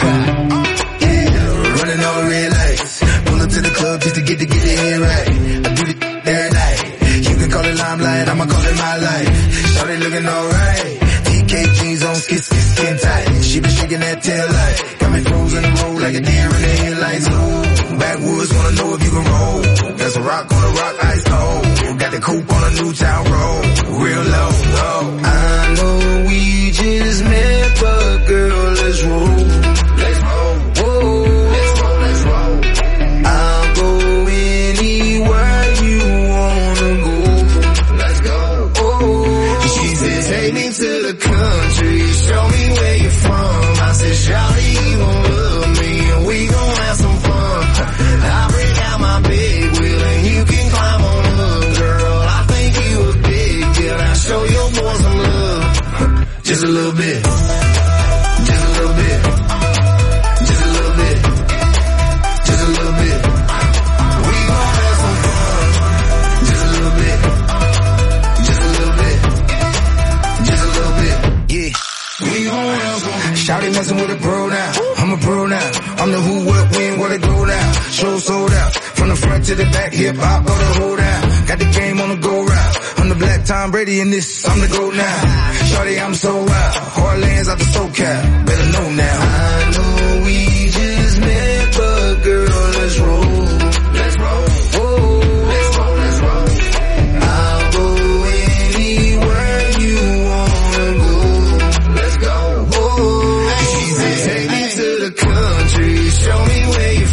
Yeah, running all red lights. Pull up to the club just to get to get the head right. I do the every night. You can call it limelight, I'ma call it my life. Shawty looking alright. D K jeans on, skin, skin, skin tight. She been shaking that tail light. Got me frozen in the road like a deer in the headlights. Ooh, backwoods wanna know if you can roll. That's a rock on a rock, ice cold. Got the coupe on a new town road. Real low, low. I know we just met, but girl, let's roll. Let's roll. Whoa. Let's roll, let's roll. I'll go anywhere you wanna go. Let's go. Oh. She said, take me to the country, show me where you're from. I said, shawty, you gon' love me, and we gon' have some fun. I'll bring out my big wheel, and you can climb on up, girl. I think you a big deal. I'll show your boy some love. Just a little bit. Just a little bit. Just a little bit. Just a little bit. We gon' have some fun. Just a little bit. Just a little bit. Just a little bit. Yeah. We gon' have some fun. Shawty messing with a pro now. I'm a pro now. I'm the who, what, when, what it go now. Show sold out. From the front to the back, hip hop, go the hold down. Got the game on the go route. I'm the black Tom Brady in this, I'm the GOAT now. Shawty, I'm so wild. Heartlands out the SoCal. Better know now. I know we just met, but girl, let's roll. Let's roll. Oh. Let's roll, let's roll. I'll go anywhere you wanna go. Let's go. Oh. She said, take me to the country, show me where you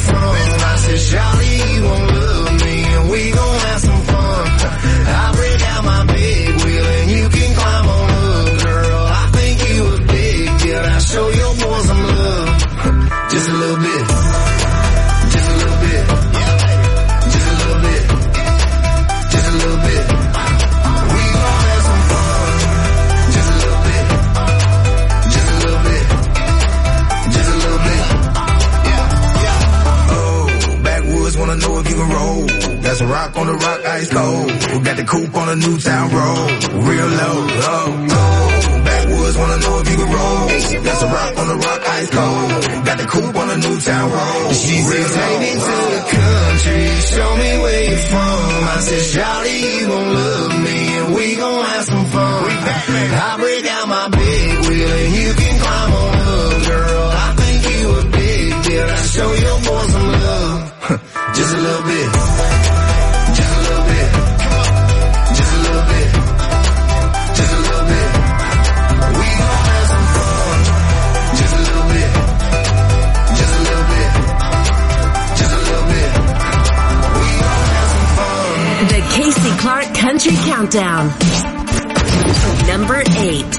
wanna know if you can roll. Got some rock on the rock, ice cold. Got the coupe on the Newtown road, real low, oh, oh. Backwoods wanna know if you can roll. Got some rock on the rock, ice cold. Got the coupe on the Newtown road, She real said, take me low, to oh. the country, show me where you're from. I said, shawty, you gon' love me, and we gon' have some fun. I break out my big wheel, and you can climb on up, girl. I think you a big deal. I show your boy some love, Just a little bit. Just a little bit. Just a little bit. Just a little bit. We gon' have some fun. Just a little bit. Just a little bit. Just a little bit. We gon' have some fun. The Casey Clark Country Countdown. Number eight.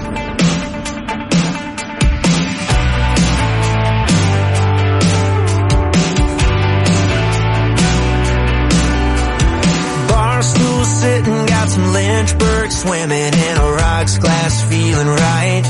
Barstool sitting, got some Lynchburg swimming in a rocks glass, feeling right.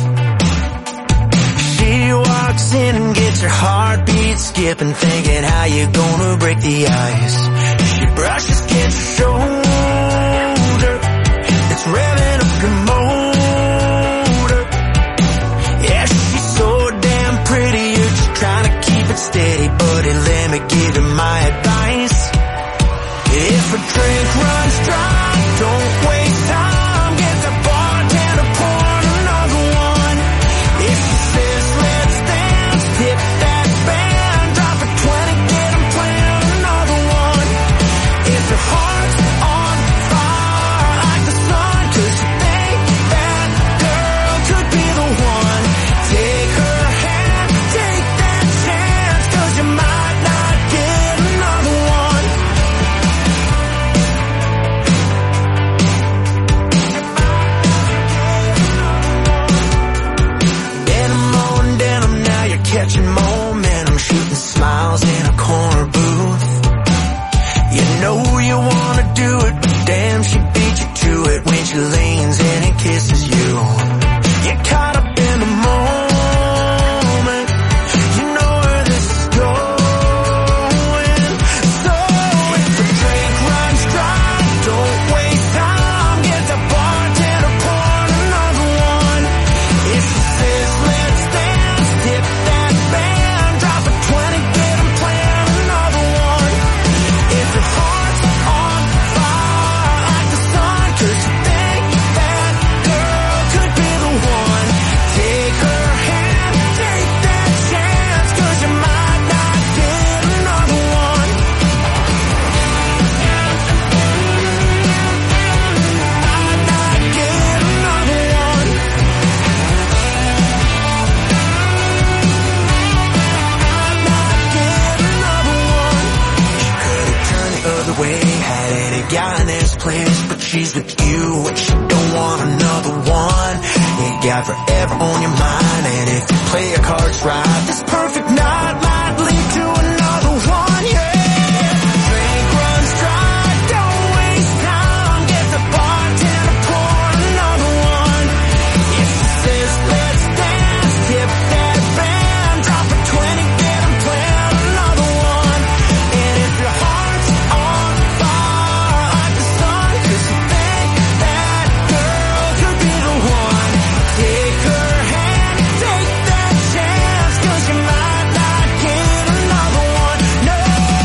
She walks in and gets her heartbeat skipping, thinking how you gonna break the ice. She brushes against her shoulder, it's revving up her motor. Yeah, she's so damn pretty, you're just trying to keep it steady, buddy, let me give you my advice. If a drink runs dry, don't waste time, get the bartender, pour another one. If she says let's dance, tip that band, drop a twenty, get 'em playing another one. If your heart's on fire like the sun, 'cause you think that girl could be the one, take her hand, take that chance, 'cause you might not get another one. Catching momentum, shooting smiles in a corner booth. You know you wanna do it, but damn, she beat you to it when she leans in and kisses you. You're caught up in the moment, you know where this is going. So if the drink runs dry, don't waste time, get the bartender, pour another one. If she says let's dance, tip that band, drop a twenty, get 'em playing another one. If your heart's on fire like the sun, 'cause you think that girl could be the one, take her hand, take that chance, 'cause you might not get another one. Might not get another one. Other way, had any guy in this place, but she's with you and she don't want another one. You got forever on your mind, and if you play your cards right, this perfect night might lead to another one, yeah. Drink runs dry, don't waste time, get the bartender, pour another one. If she says let's dance, tip that band, drop a twenty, get 'em playing another one. And if your heart's on fire like the sun, 'cause you think that girl could be the one, take her hand, take that chance, 'cause you might not get another one, no.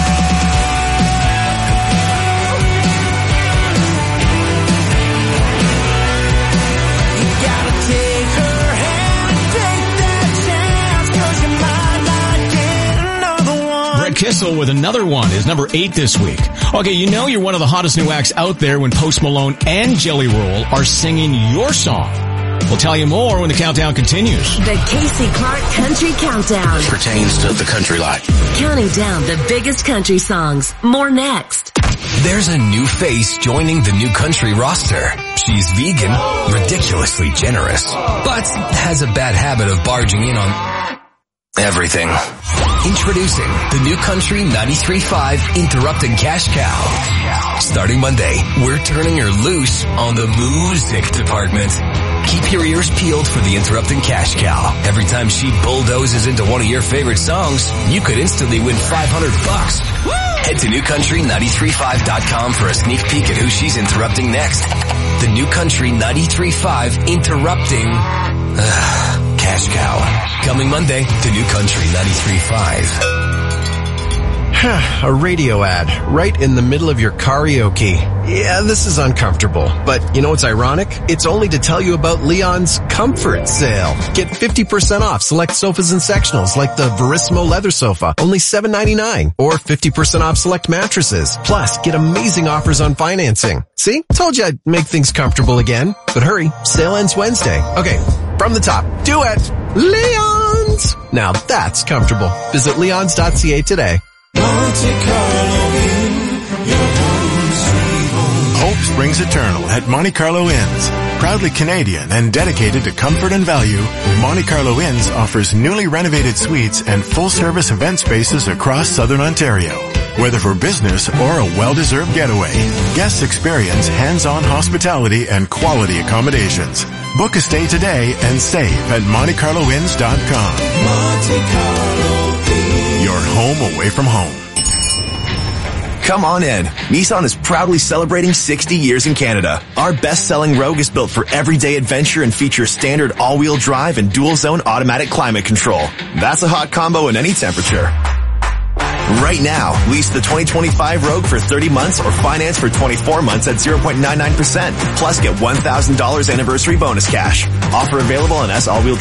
You gotta take her hand, take that chance, 'cause you might not get another one. Brett Kissel with Another One is number eight this week. Okay, you know you're one of the hottest new acts out there when Post Malone and Jelly Roll are singing your song. We'll tell you more when the countdown continues. The Casey Clark Country Countdown. Pertains to the country life. Counting down the biggest country songs. More next. There's a new face joining the new country roster. She's vegan, ridiculously generous, but has a bad habit of barging in on everything. Introducing the new country ninety-three point five Interrupted Cash Cow. Starting Monday, we're turning her loose on the music department. Keep your ears peeled for the interrupting cash cow. Every time she bulldozes into one of your favorite songs, you could instantly win five hundred bucks. Head to new country nine three five dot com for a sneak peek at who she's interrupting next. The New Country ninety-three point five interrupting uh, cash cow. Coming Monday to New Country ninety-three point five. A radio ad right in the middle of your karaoke. Yeah, this is uncomfortable. But you know what's ironic? It's only to tell you about Leon's Comfort Sale. Get fifty percent off select sofas and sectionals like the Verissimo leather sofa, only seven ninety-nine, or fifty percent off select mattresses. Plus, get amazing offers on financing. See? Told you I'd make things comfortable again. But hurry, sale ends Wednesday. Okay, from the top. Duet. Leon's! Now that's comfortable. Visit leons dot c a today. Monte Carlo Inn, your home sweet home. Hope springs eternal at Monte Carlo Inns. Proudly Canadian and dedicated to comfort and value, Monte Carlo Inns offers newly renovated suites and full-service event spaces across southern Ontario. Whether for business or a well-deserved getaway, guests experience hands-on hospitality and quality accommodations. Book a stay today and save at monte carlo inns dot com. Monte Carlo Inns. Your home away from home. Come on in. Nissan is proudly celebrating sixty years in Canada. Our best-selling Rogue is built for everyday adventure and features standard all-wheel drive and dual-zone automatic climate control. That's a hot combo in any temperature. Right now, lease the twenty twenty-five Rogue for thirty months or finance for twenty-four months at zero point nine nine percent. Plus get one thousand dollars anniversary bonus cash. Offer available on S all-wheel